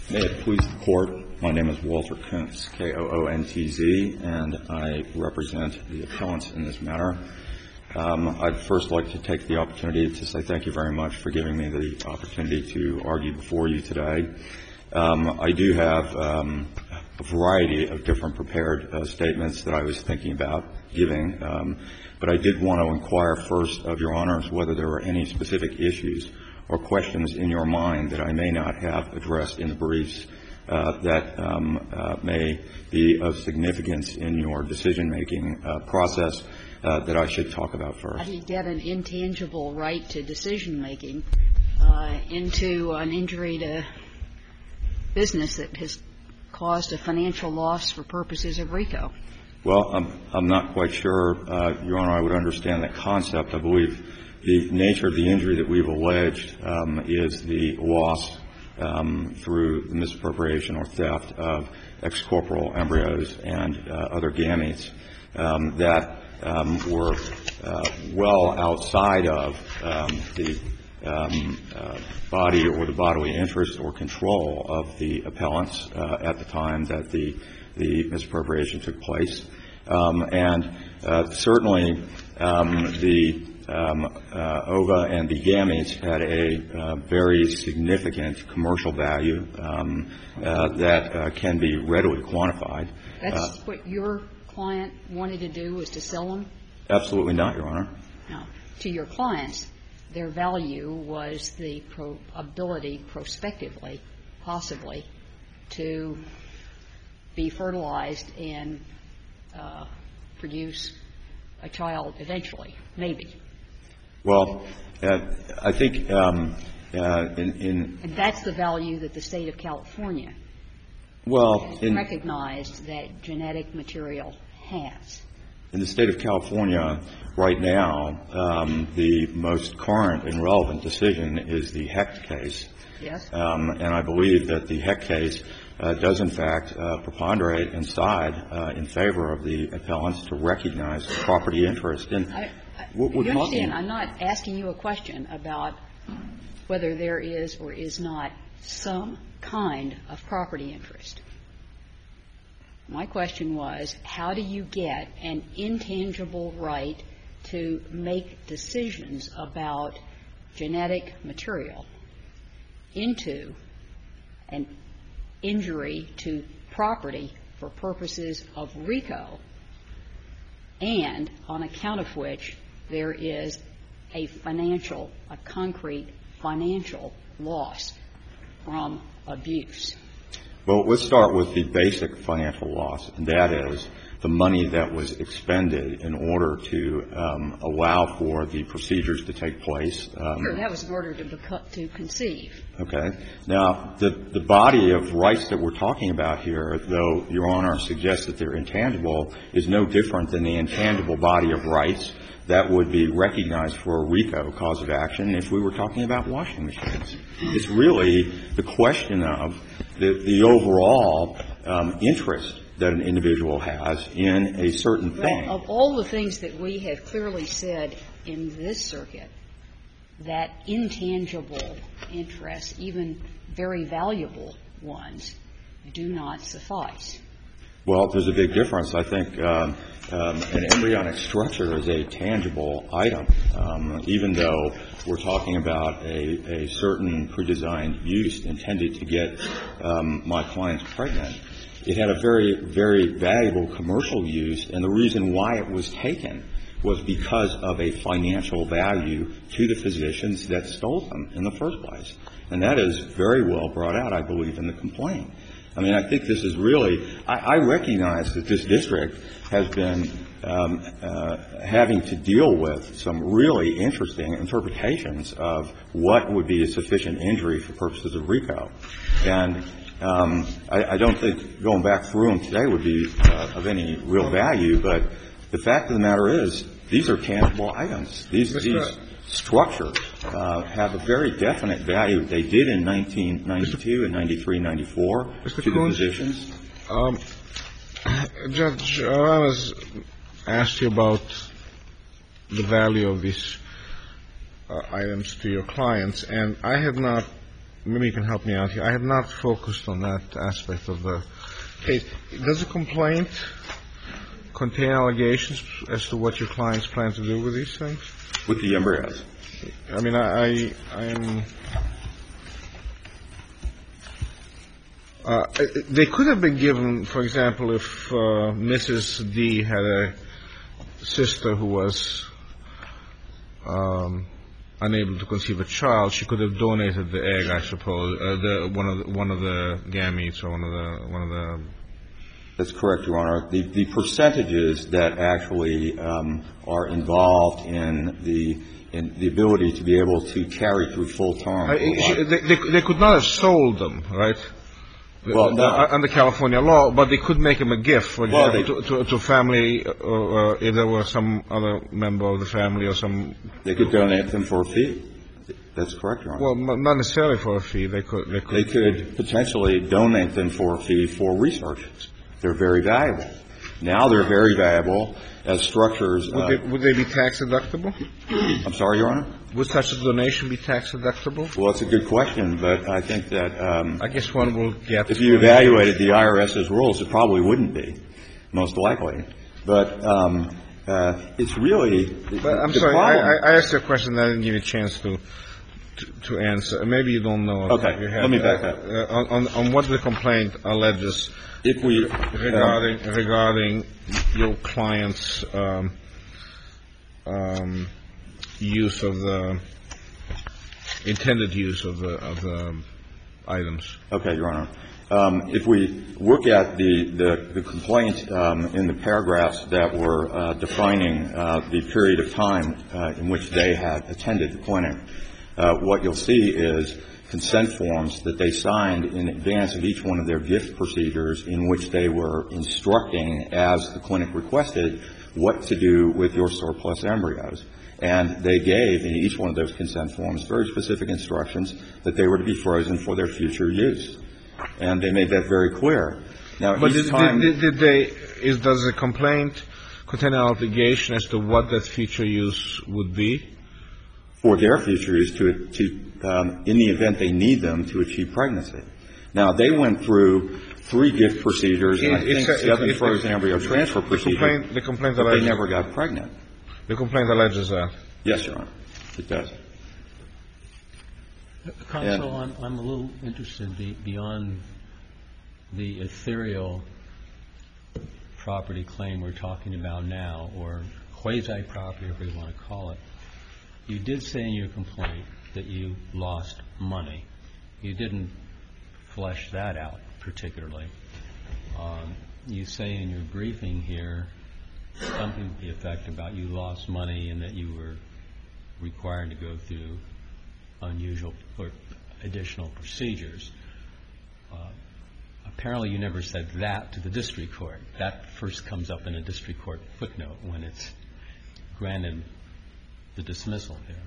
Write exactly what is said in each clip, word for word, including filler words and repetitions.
May it please the Court, my name is Walter Kuntz, K O O N T Z, and I represent the appellants in this matter. Um, I'd first like to take the opportunity to say thank you very much for giving me the opportunity to argue before you today. Um, I do have um, a variety of different prepared uh, statements that I was thinking about giving, um, but I did want to inquire first of Your Honors whether there were any specific issues or questions in your mind that I may not have addressed in the briefs uh, that um, uh, may be of significance in your decision-making uh, process uh, that I should talk about first. How do you get an intangible right to decision-making uh, into an injury to business that has caused a financial loss for purposes of RICO? Well, I'm, I'm not quite sure, uh, Your Honor, I would understand that concept. I believe the nature of the injury that we've alleged um, is the loss um, through the misappropriation or theft of excorporeal embryos and uh, other gametes um, that um, were uh, well outside of um, the um, uh, body or the bodily interest or control of the appellants uh, at the time that the, the misappropriation took place. Um, and uh, certainly um, the Um, uh, ova and the gametes had a uh, very significant commercial value um, uh, that uh, can be readily quantified. That's uh, what your client wanted to do, was to sell them? Absolutely not, Your Honor. No. To your clients, their value was the pro- ability prospectively, possibly, to be fertilized and uh, produce a child eventually, maybe. Well, uh, I think um, uh, in, in and that's the value that the State of California well, has in, recognized that genetic material has. In the State of California right now, um, the most current and relevant decision is the Hecht case. Yes. Um, and I believe that the Hecht case uh, does, in fact, uh, preponderate and side uh, in favor of the appellants to recognize property interest. And I, I, what we're you talking understand, I'm not asking you a question about whether there is or is not some kind of property interest. My question was, how do you get an intangible right to make decisions about genetic material into an injury to property for purposes of RICO, and on account of which there is a financial, a concrete financial loss from abuse? Well, let's start with the basic financial loss, and that is the money that was expended in order to um, allow for the procedures to take place. Um, sure, that was in order to, beco- to conceive. Okay. Now, the, the body of rights that we're talking about here, though Your Honor suggests that they're intangible, is no different than the intangible body of rights that would be recognized for a RICO cause of action if we were talking about washing machines. It's really the question of the, the overall um, interest that an individual has in a certain thing. Well, of all the things that we have clearly said in this circuit, that intangible interests, even very valuable ones, do not suffice. Well, there's a big difference. I think um, um, an embryonic structure is a tangible item, um, even though we're talking about a, a certain pre-designed use intended to get um, my clients pregnant. It had a very, very valuable commercial use, and the reason why it was taken was because of a financial value to the physicians that stole them in the first place. And that is very well brought out, I believe, in the complaint. I mean, I think this is really – I recognize that this district has been um, uh, having to deal with some really interesting interpretations of what would be a sufficient injury for purposes of RICO. And um, I, I don't think going back through them today would be uh, of any real value, but the fact of the matter is these are tangible items. These, these structures uh, have a very definite value. They did in nineteen ninety-two and ninety-three, ninety-four to the physicians. Um, Judge Ramos asked you about the value of these uh, items to your clients, and I have not maybe you can help me out here. I have not focused on that aspect of the case. Does the complaint contain allegations as to what your clients plan to do with these things? With the embryos. I mean, I, I, I'm. Uh, they could have been given, for example, if uh, Missus D had a sister who was um, unable to conceive a child, she could have donated the egg, I suppose, uh, the one of the, one of the gametes or one of the one of the. That's correct, Your Honor. The, the percentages that actually um, are involved in the in the ability to be able to carry through full term. Uh, they, they, they could not have sold them, right? Well, no. uh, under California law, but they could make them a gift, for well, example, to, to, to family, uh, uh, if there were some other member of the family or some. They could donate them for a fee. That's correct, Your Honor. Well, not necessarily for a fee. They could. They could, they could potentially donate them for a fee for research. They're very valuable. Now they're very valuable as structures. Would, uh, they, would they be tax deductible? I'm sorry, Your Honor? Would such a donation be tax deductible? Well, it's a good question, but I think that um, I guess one will get. If you evaluated the I R S's rules, it probably wouldn't be, most likely. But um, uh, it's really. But I'm the sorry. problem. I, I asked you a question that I didn't give you a chance to to, to answer. Maybe you don't know. Okay. You have, Let me back up. Uh, on, on, on what the complaint alleges. If we regarding um, regarding your client's um, um, use of the intended use of the of the items. Okay, Your Honor. Um, if we look at the the, the complaint um, in the paragraphs that were uh, defining uh, the period of time uh, in which they had attended the clinic, uh, what you'll see is consent forms that they signed in advance of each one of their gift procedures in which they were instructing, as the clinic requested, what to do with your surplus embryos. And they gave in each one of those consent forms very specific instructions that they were to be frozen for their future use. And they made that very clear. Now, but each did, time did, did they, is, does the complaint contain an obligation as to what that future use would be? For their future use, to, to um, in the event they need them to achieve pregnancy. Now, they went through three gift procedures and I think a, seven it, frozen it, embryo transfer the procedures, complaint, the complaint but alleges, they never got pregnant. The complaint alleges that? Yes, Your Honor, it does. Counsel, I'm, I'm a little interested be, beyond the ethereal property claim we're talking about now, or quasi-property, if we want to call it. You did say in your complaint that you lost money. You didn't flesh that out particularly. Um, you say in your briefing here something to the effect about you lost money and that you were required to go through unusual or additional procedures. Uh, apparently you never said that to the district court. That first comes up in a district court footnote when it's granted the dismissal here.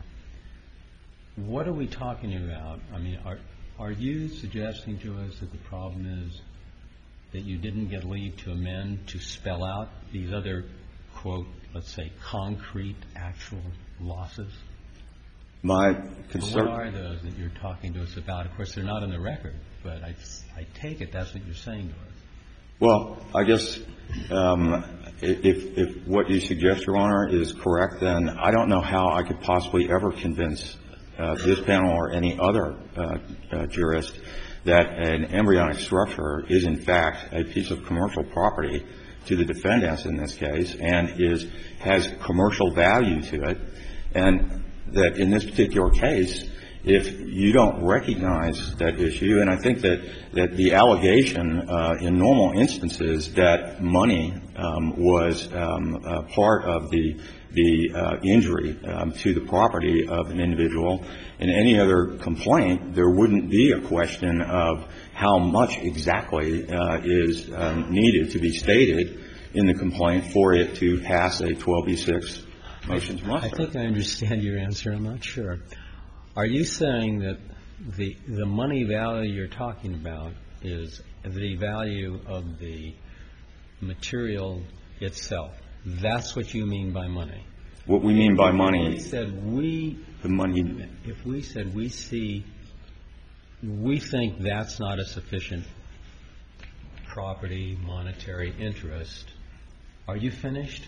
What are we talking about? I mean, are are you suggesting to us that the problem is that you didn't get leave to amend to spell out these other, quote, let's say, concrete, actual losses? My concern. What are those that you're talking to us about? Of course, they're not in the record, but I, I take it that's what you're saying to us. Well, I guess um, if, if what you suggest, Your Honor, is correct, then I don't know how I could possibly ever convince uh, this panel or any other uh, uh, jurist that an embryonic structure is, in fact, a piece of commercial property to the defendants in this case and is has commercial value to it, and that in this particular case, if you don't recognize that issue, and I think that, that the allegation uh, in normal instances that money um, was um, uh, part of the the uh, injury um, to the property of an individual, in any other complaint, there wouldn't be a question of how much exactly uh, is um, needed to be stated in the complaint for it to pass a twelve B six motion to muster. I think I understand your answer. I'm not sure. Are you saying that the the money value you're talking about is the value of the material itself? That's what you mean by money? What we mean by money we said we the money if we said we see we think that's not a sufficient property, monetary interest. Are you finished?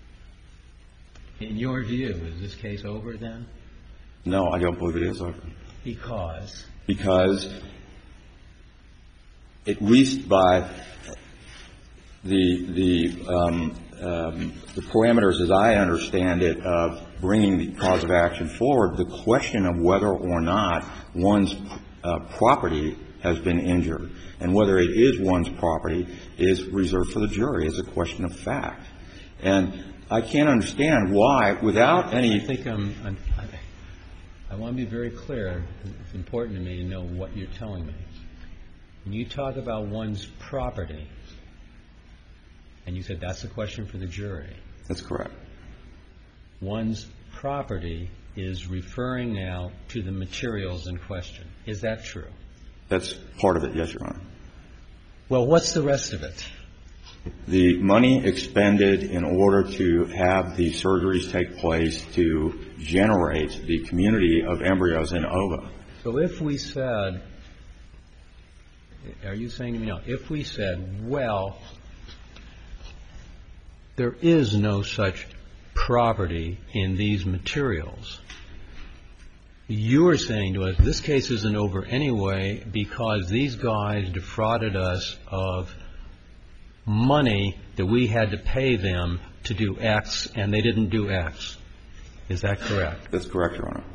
In your view, is this case over then? No, I don't believe it is over. Because? Because at least by the the um, um, the parameters, as I understand it, of bringing the cause of action forward, the question of whether or not one's uh, property has been injured and whether it is one's property is reserved for the jury as a question of fact. And I can't understand why, without any. I think I'm, I'm, I want to be very clear. It's important to me to know what you're telling me. When you talk about one's property, and you said that's a question for the jury. That's correct. One's property is referring now to the materials in question. Is that true? That's part of it, yes, Your Honor. Well, what's the rest of it? The money expended in order to have the surgeries take place to generate the community of embryos in ova. So if we said, are you saying to me now, if we said, well, there is no such property in these materials, you are saying to us, this case isn't over anyway because these guys defrauded us of money that we had to pay them to do X, and they didn't do X. Is that correct? That's correct, Your Honor.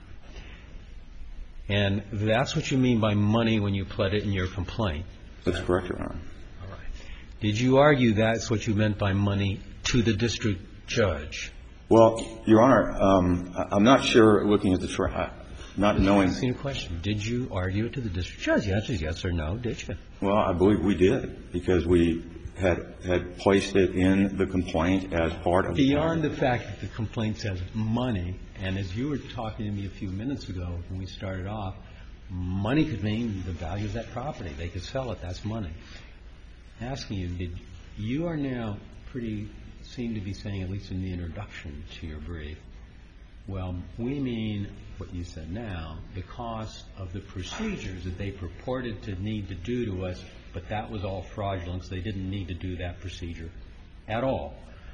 And that's what you mean by money when you pled it in your complaint? That's correct, Your Honor. All right. Did you argue that's what you meant by money to the district judge? Well, Your Honor, um, I'm not sure, looking at the tra- not knowing. I'm asking a question. Did you argue it to the district judge? The answer is yes or no, did you? Well, I believe we did because we had had placed it in the complaint as part of the Beyond the fact that the complaint says money, and as you were talking to me a few minutes ago when we started off, money could mean the value of that property. They could sell it. That's money. I'm asking you, did you are now pretty seem to be saying, at least in the introduction to your brief, well, we mean what you said now, the cost of the procedures that they purported to need to do to us, but that was all fraudulent, so they didn't need to do that procedure at all.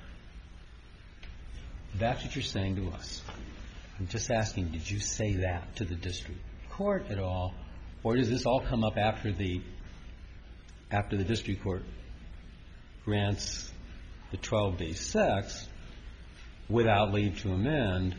That's what you're saying to us. I'm just asking, did you say that to the district court at all, or does this all come up after the after the district court grants the twelve day sex without leave to amend?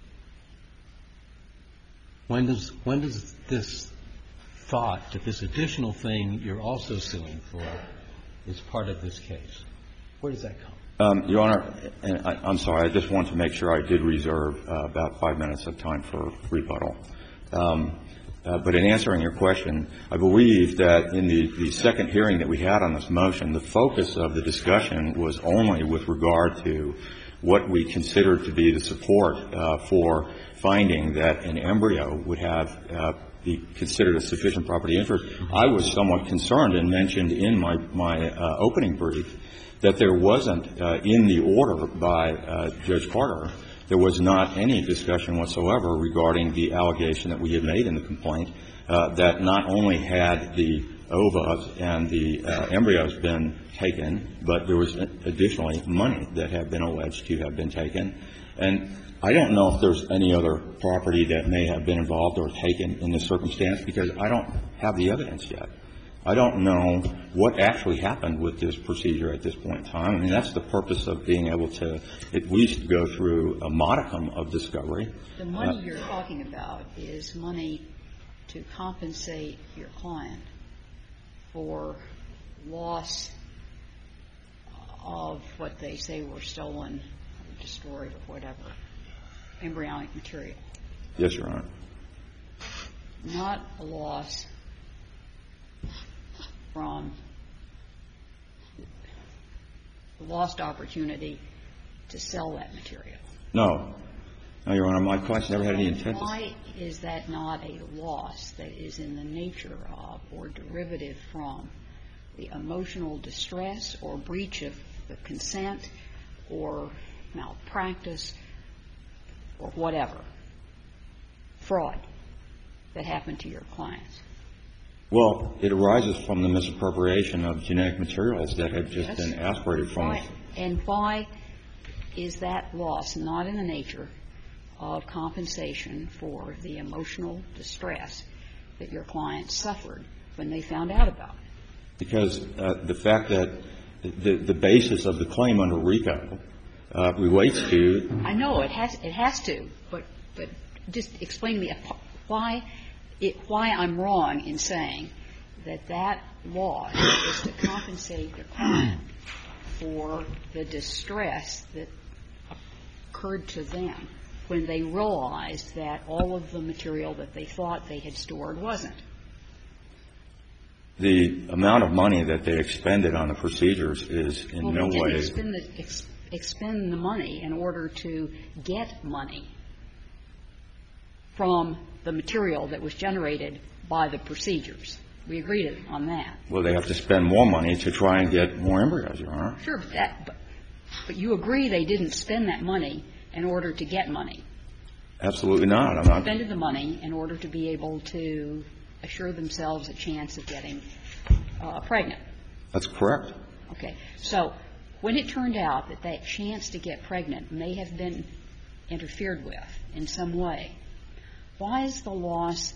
When does when does this thought that this additional thing you're also suing for is part of this case? Where does that come? Um, Your Honor, and I, I'm sorry. I just want to make sure I did reserve uh, about five minutes of time for rebuttal. Um, uh, but in answering your question, I believe that in the, the second hearing that we had on this motion, the focus of the discussion was only with regard to what we considered to be the support uh, for finding that an embryo would have uh, be considered a sufficient property interest. I was somewhat concerned and mentioned in my, my uh, opening brief that there wasn't uh, in the order by uh, Judge Carter, there was not any discussion whatsoever regarding the allegation that we had made in the complaint uh, that not only had the ova and the uh, embryos been taken, but there was additionally money that had been alleged to have been taken. And I don't know if there's any other property that may have been involved or taken in this circumstance because I don't have the evidence yet. I don't know what actually happened with this procedure at this point in time. I mean, that's the purpose of being able to at least go through a modicum of discovery. The money uh, you're talking about is money to compensate your client for loss of what they say were stolen or destroyed or whatever, embryonic material. Yes, Your Honor. Not a loss from the lost opportunity to sell that material. No. No, Your Honor, my client's never had any intent. Why is that not a loss that is in the nature of or derivative from the emotional distress or breach of the consent or malpractice or whatever? Fraud. that happened to your clients? Well, it arises from the misappropriation of genetic materials that had just Yes. been aspirated from Why, us. and why is that loss not in the nature of compensation for the emotional distress that your clients suffered when they found out about it? Because uh, the fact that the, the basis of the claim under RICO uh, relates to. I know it has it has to, but but just explain to me why it, why I'm wrong in saying that that loss is to compensate the client for the distress that occurred to them when they realized that all of the material that they thought they had stored wasn't. The amount of money that they expended on the procedures is in well, no they way. didn't expend the, ex, expend the money in order to get money from the material that was generated by the procedures. We agreed on that. Well, they have to spend more money to try and get more embryos, Your Honor. Sure, but, that, but, but you agree they didn't spend that money in order to get money. Absolutely not. I'm not. They spent the money in order to be able to assure themselves a chance of getting uh, pregnant. That's correct. Okay. So when it turned out that that chance to get pregnant may have been interfered with in some way, why is the loss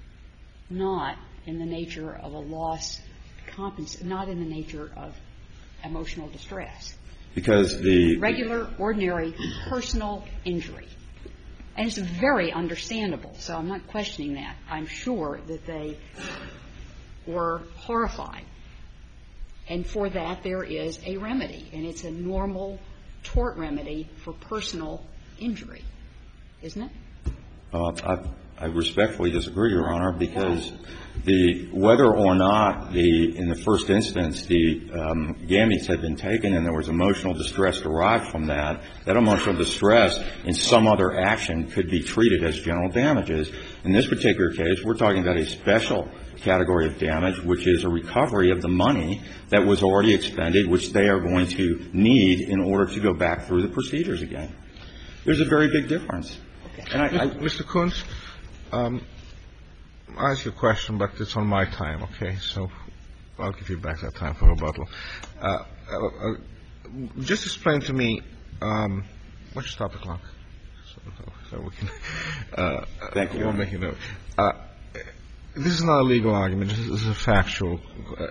not in the nature of a loss, compens- not in the nature of emotional distress? Because the Regular, ordinary, personal injury. And it's very understandable, so I'm not questioning that. I'm sure that they were horrified. And for that, there is a remedy, and it's a normal tort remedy for personal injury, isn't it? Uh, I, I respectfully disagree, Your Honor, because the whether or not the in the first instance the um, gametes had been taken and there was emotional distress derived from that, that emotional distress in some other action could be treated as general damages. In this particular case, we're talking about a special category of damage, which is a recovery of the money that was already expended, which they are going to need in order to go back through the procedures again. There's a very big difference. Okay. And I, I, Mister Kuntz, um, I'll ask you a question, but it's on my time, okay? So I'll give you back that time for rebuttal. Uh, uh, uh, just explain to me, um, let's stop the clock. So, so we can, uh, Thank you. We'll make a note. Uh, this is not a legal argument. This is, this is a factual. Uh,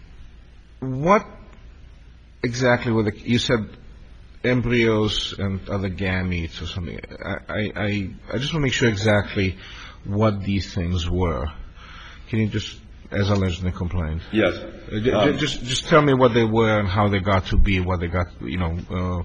what exactly were the, you said embryos and other gametes or something. I, I, I just want to make sure exactly what these things were. Can you just, as alleged in the complaint? yes. Uh, j- Um, just, just tell me what they were and how they got to be, what they got, you know, uh,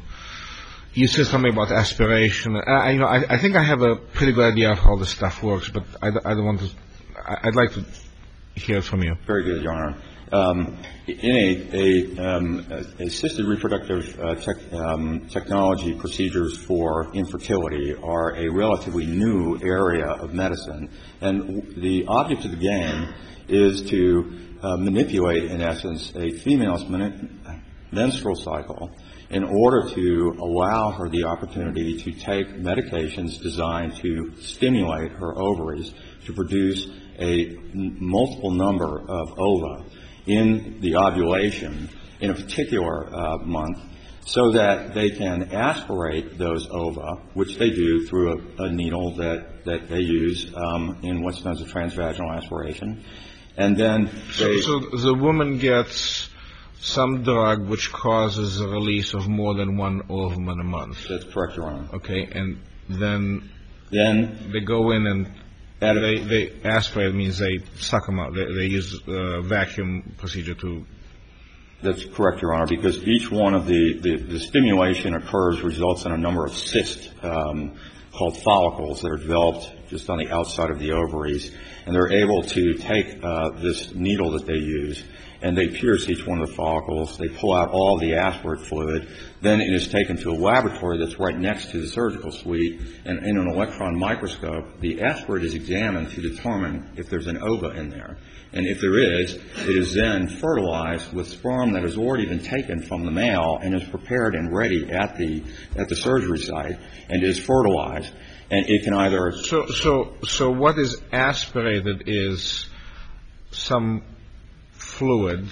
you said something about aspiration. I, you know, I, I think I have a pretty good idea of how this stuff works, but I, I don't want to, I, I'd like to hear it from you. Very good, Your Honor. Um, in a, a um, assisted reproductive uh, tech, um, technology procedures for infertility are a relatively new area of medicine, and the object of the game is to uh, manipulate, in essence, a female's men- menstrual cycle in order to allow her the opportunity to take medications designed to stimulate her ovaries to produce a n- multiple number of ova in the ovulation in a particular uh, month, so that they can aspirate those ova, which they do through a, a needle that, that they use um, in what's known as a transvaginal aspiration. And then they... So, so the woman gets some drug which causes the release of more than one ovum in a month. That's correct, Your Honor. Okay, and then Then they go in and At they, they aspirate, means they suck them out. They, they use a vacuum procedure to... That's correct, Your Honor, because each one of the, the, the stimulation occurs, results in a number of cysts um, called follicles that are developed just on the outside of the ovaries. And they're able to take uh, this needle that they use, and they pierce each one of the follicles. They pull out all of the aspirate fluid. Then it is taken to a laboratory that's right next to the surgical suite, and in an electron microscope, the aspirate is examined to determine if there's an ova in there. And if there is, it is then fertilized with sperm that has already been taken from the male and is prepared and ready at the at the surgery site and is fertilized. And it can either... So, so, so what is aspirated is some fluid,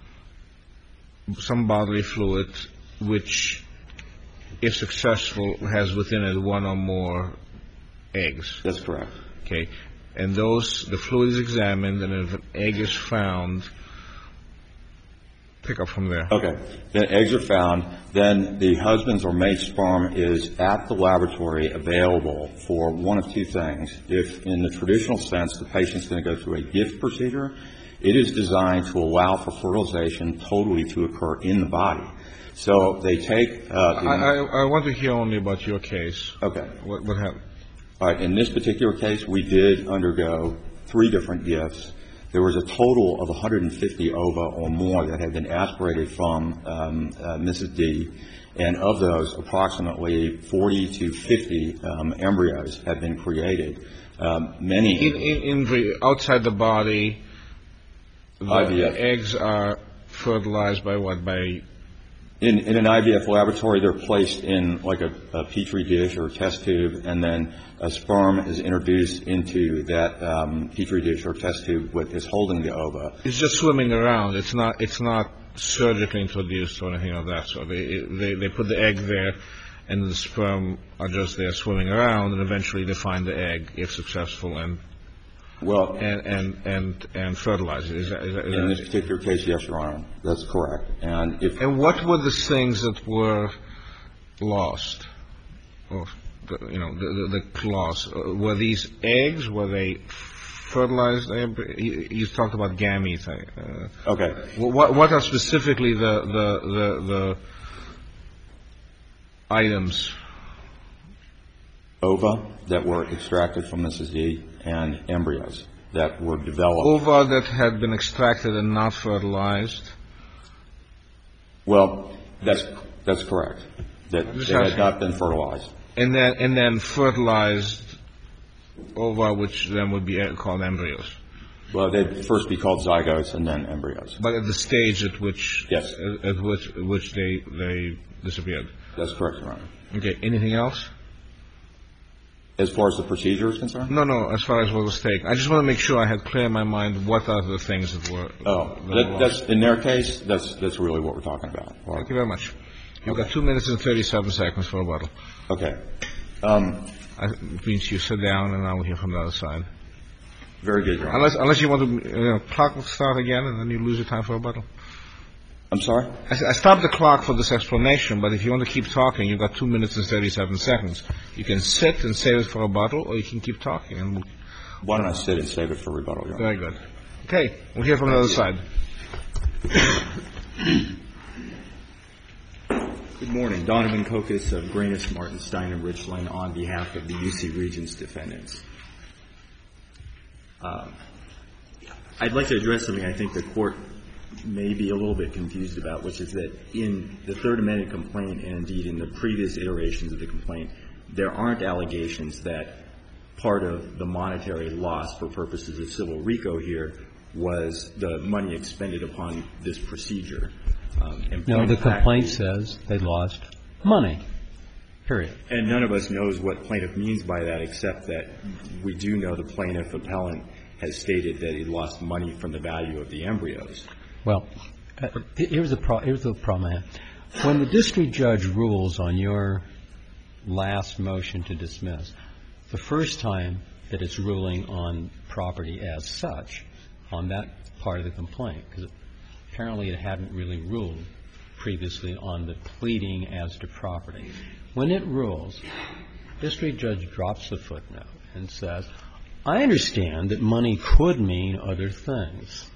some bodily fluid, which, if successful, has within it one or more eggs. That's correct. Okay. And those, the fluid is examined, and if an egg is found, pick up from there. Okay. Then eggs are found. Then the husband's or mate's sperm is at the laboratory available for one of two things. If, in the traditional sense, the patient's going to go through a gift procedure, it is designed to allow for fertilization totally to occur in the body. So they take... Uh, the I, I, I want to hear only about your case. Okay. What, what happened? All right. In this particular case, we did undergo three different gifts. There was a total of one hundred fifty ova or more that had been aspirated from um, uh, Missus D, and of those, approximately forty to fifty um, embryos had been created. Um, many in, in, in the, outside the body, the I V F. eggs are fertilized by what? By in, in an I V F laboratory, they're placed in like a, a petri dish or a test tube, and then a sperm is introduced into that um, petri dish or test tube that is holding the ova. It's just swimming around. It's not. It's not surgically introduced or anything of that sort. They they they put the egg there, and the sperm are just there swimming around, and eventually they find the egg, if successful, and well and and and, and fertilize it. Is that, is that, is in that this particular case, yes, Your Honor, that's correct. And if and what were the things that were lost? Or the, you know, the, the, the claws. Uh, were these eggs? Were they fertilized? You, you talked about gametes. Uh, okay, what, what are specifically the the the, the items? ova that were extracted from Missus D and embryos that were developed. Ova that had been extracted and not fertilized. Well, that's that's correct. That Just they had asking. not been fertilized. And then and then fertilized ova, which then would be called embryos. Well, they'd first be called zygotes and then embryos. But at the stage at which Yes. at, at which at which they they disappeared. That's correct, Your Honor. Okay. Anything else? As far as the procedure is concerned? No, no. As far as what was taken, I just want to make sure I had clear in my mind what are the things that were. Oh, that that, were that's in their case. That's that's really what we're talking about. Thank you very much. You've got two minutes and thirty-seven seconds for rebuttal. Okay. Um, I, it means you sit down, and I will hear from the other side. very good, Your Honor. Unless, unless you want to, you know, clock will start again, and then you lose your time for rebuttal. I'm sorry? I, I stopped the clock for this explanation, but if you want to keep talking, you've got two minutes and thirty-seven seconds. You can sit and save it for rebuttal, or you can keep talking. And we'll, Why don't I sit and save it for rebuttal, Your Honor? very good. Okay, we'll hear from the other side. Good morning. Donovan Kokos of Granus, Martin, Stein, and Richland on behalf of the U C Regents defendants. Uh, I'd like to address something I think the Court may be a little bit confused about, which is that in the Third Amendment complaint and indeed in the previous iterations of the complaint, there aren't allegations that part of the monetary loss for purposes of civil RICO here was the money expended upon this procedure. Um, and No, the fact, complaint says they lost money, period. And none of us knows what plaintiff means by that, except that we do know the plaintiff appellant has stated that he lost money from the value of the embryos. Well, uh, here's the pro- here's the problem I have. When the district judge rules on your last motion to dismiss, the first time that it's ruling on property as such, on that part of the complaint, because apparently it hadn't really ruled previously on the pleading as to property. When it rules, district judge drops the footnote and says, I understand that money could mean other things.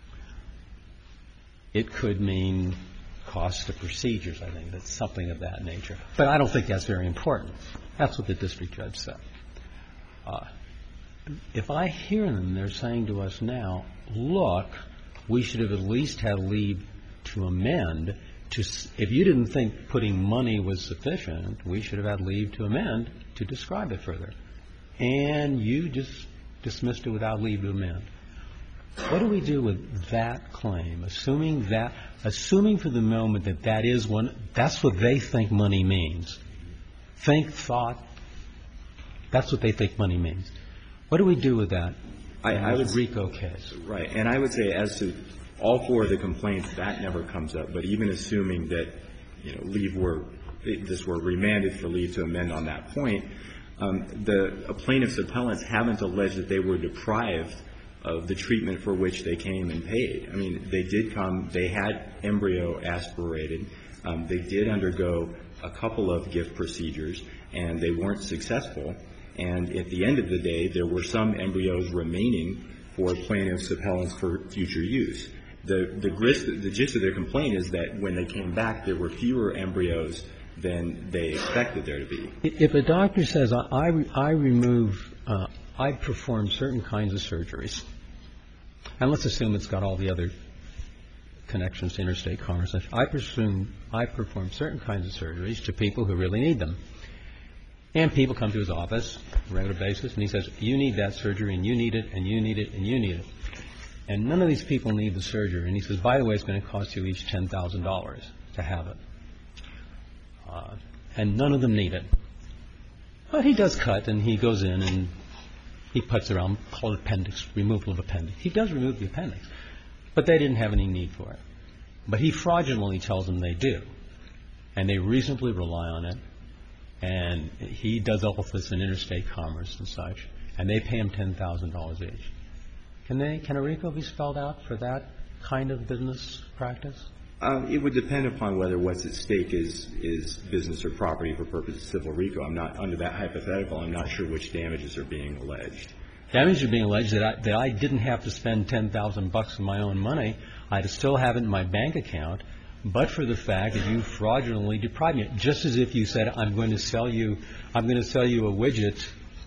It could mean cost of procedures, I think. That's something of that nature. But I don't think that's very important. That's what the district judge said. Uh, if I hear them, they're saying to us now, look, we should have at least had leave to amend. To, if you didn't think putting money was sufficient, we should have had leave to amend to describe it further. And you just dismissed it without leave to amend. What do we do with that claim, assuming that, assuming for the moment that that is one, that's what they think money means? Think, thought, That's what they think money means. What do we do with that? I, I would RICO case. Right. And I would say as to all four of the complaints, that never comes up. But even assuming that, you know, leave were, this were remanded for leave to amend on that point, um, the plaintiffs' appellants haven't alleged that they were deprived of the treatment for which they came and paid. I mean, they did come, they had embryo aspirated. Um, they did undergo a couple of gift procedures, and they weren't successful. And at the end of the day, there were some embryos remaining for plaintiffs' appellants for future use. The, the, grist, the gist of their complaint is that when they came back, there were fewer embryos than they expected there to be. If a doctor says, I, I remove, uh, I perform certain kinds of surgeries, and let's assume it's got all the other connections to interstate commerce, I presume I perform certain kinds of surgeries to people who really need them. And people come to his office on a regular basis, and he says, you need that surgery, and you need it, and you need it, and you need it. And none of these people need the surgery. And he says, by the way, it's going to cost you each ten thousand dollars to have it. Uh, and none of them need it. But he does cut, and he goes in, and he puts around, called appendix, removal of appendix. He does remove the appendix. But they didn't have any need for it. But he fraudulently tells them they do. And they reasonably rely on it. And he does all of this in interstate commerce and such. And they pay him ten thousand dollars each. Can they, can a RICO be spelled out for that kind of business practice? Um, it would depend upon whether what's at stake is, is business or property for purposes of civil RICO. I'm not, under that hypothetical, I'm not sure which damages are being alleged. Damages are being alleged that I, that I didn't have to spend ten thousand bucks of my own money. I'd still have it in my bank account, but for the fact that you fraudulently deprived me. Just as if you said, I'm going to sell you, I'm going to sell you a widget,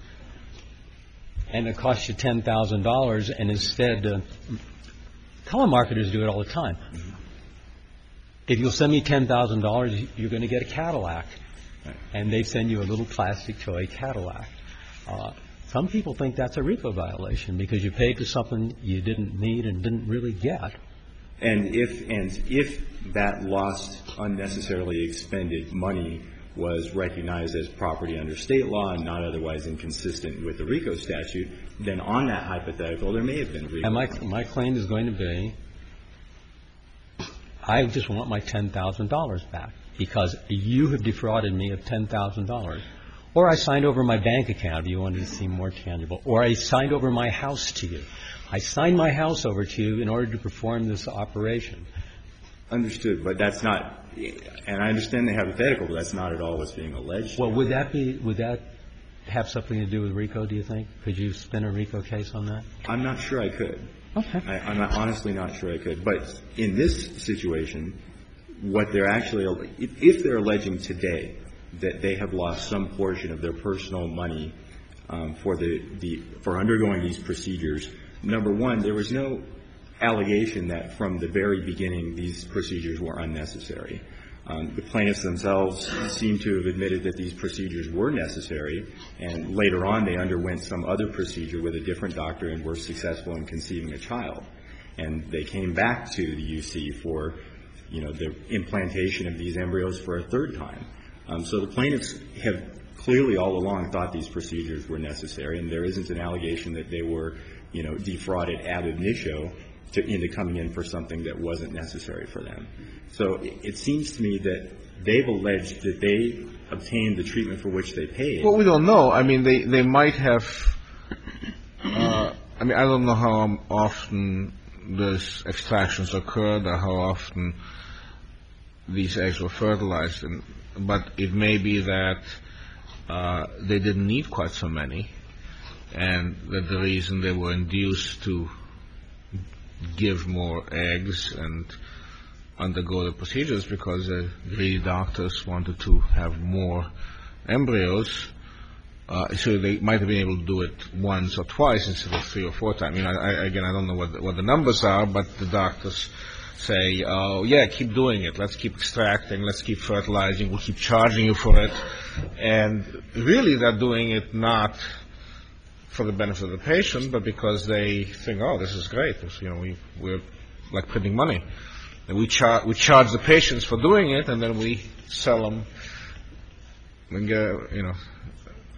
and it costs you ten thousand dollars, and instead, uh, telemarketers do it all the time. Mm-hmm. If you'll send me ten thousand dollars, you're going to get a Cadillac. Right. And they send you a little plastic toy Cadillac. Uh, some people think that's a RICO violation because you paid for something you didn't need and didn't really get. And if, and if that lost, unnecessarily expended money was recognized as property under state law and not otherwise inconsistent with the RICO statute, then on that hypothetical, there may have been RICO. And my, my claim is going to be, I just want my ten thousand dollars back because you have defrauded me of ten thousand dollars. Or I signed over my bank account if you wanted to seem more tangible. Or I signed over my house to you. I signed my house over to you in order to perform this operation. Understood, but that's not, and I understand the hypothetical, but that's not at all what's being alleged. Well, would that be, would that have something to do with RICO, do you think? Could you spin a RICO case on that? I'm not sure I could. Okay. I, I'm not, honestly not sure I could. But in this situation, what they're actually, if, if they're alleging today that they have lost some portion of their personal money um, for the, the, for undergoing these procedures, number one, there was no allegation that from the very beginning these procedures were unnecessary. Um, the plaintiffs themselves seem to have admitted that these procedures were necessary, and later on they underwent some other procedure with a different doctor and were successful in conceiving a child. And they came back to the U C for, you know, the implantation of these embryos for a third time. Um, so the plaintiffs have clearly all along thought these procedures were necessary, and there isn't an allegation that they were, you know, defrauded ab initio to, into coming in for something that wasn't necessary for them. So it, it seems to me that they've alleged that they obtained the treatment for which they paid. Well, we don't know. I mean, they, they might have, uh, I mean, I don't know how often these extractions occurred or how often these eggs were fertilized, and, but it may be that uh, they didn't need quite so many, and that the reason they were induced to give more eggs and undergo the procedures because the greedy doctors wanted to have more embryos, uh, so they might have been able to do it once or twice instead of three or four times. You know, I, again, I don't know what the, what the numbers are, but the doctors say, oh, yeah, keep doing it. Let's keep extracting. Let's keep fertilizing. We'll keep charging you for it. And really they're doing it not for the benefit of the patient, but because they think, oh, this is great. You know, we, we're like printing money. And we, char- we charge the patients for doing it, and then we sell them and get, you know,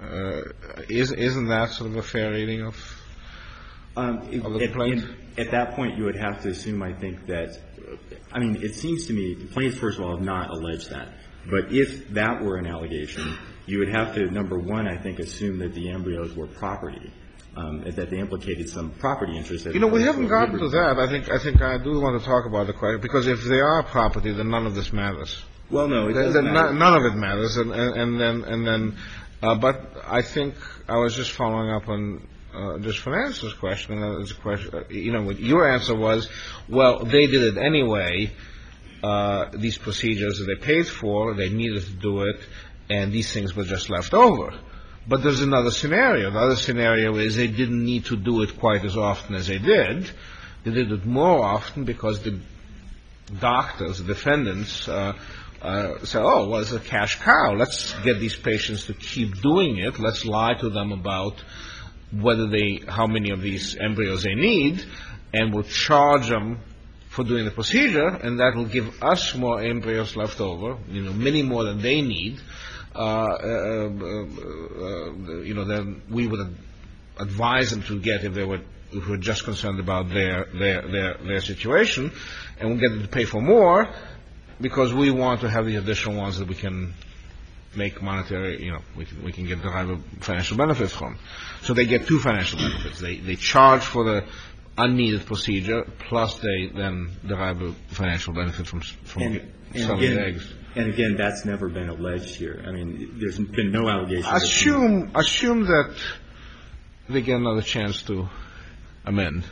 Uh, is, isn't that sort of a fair reading of, Um, of the at, complaint? in, at that point, you would have to assume, I think, that, I mean, it seems to me, the plaintiffs, first of all, have not alleged that. But if that were an allegation, you would have to, number one, I think, assume that the embryos were property, um, that they implicated some property interest. You know, we haven't gotten to that. I think I think I do want to talk about the question, because if they are property, then none of this matters. Well, no, it Then- doesn't then matter. none none of it matters, and, and, and then and then. Uh, but I think I was just following up on uh, just Finance's question. And it's a question, uh, you know, what your answer was, well, they did it anyway. Uh, these procedures that they paid for, they needed to do it, and these things were just left over. But there's another scenario. The other scenario is they didn't need to do it quite as often as they did. They did it more often because the doctors, the defendants, uh, uh, say, oh, well, it's a cash cow. Let's get these patients to keep doing it. Let's lie to them about whether they, how many of these embryos they need, and we'll charge them for doing the procedure, and that will give us more embryos left over, you know, many more than they need. Uh, uh, uh, uh, you know, then we would advise them to get if they were, if we're just concerned about their, their, their, their situation, and we'll get them to pay for more because we want to have the additional ones that we can make monetary, you know, we can, we can get derive a financial benefit from. So they get two financial benefits. They, they charge for the unneeded procedure, plus they then derive a financial benefit from, from And, and selling again, the eggs. And again, that's never been alleged here. I mean, there's been no allegation. Assume, assume that they get another chance to amend.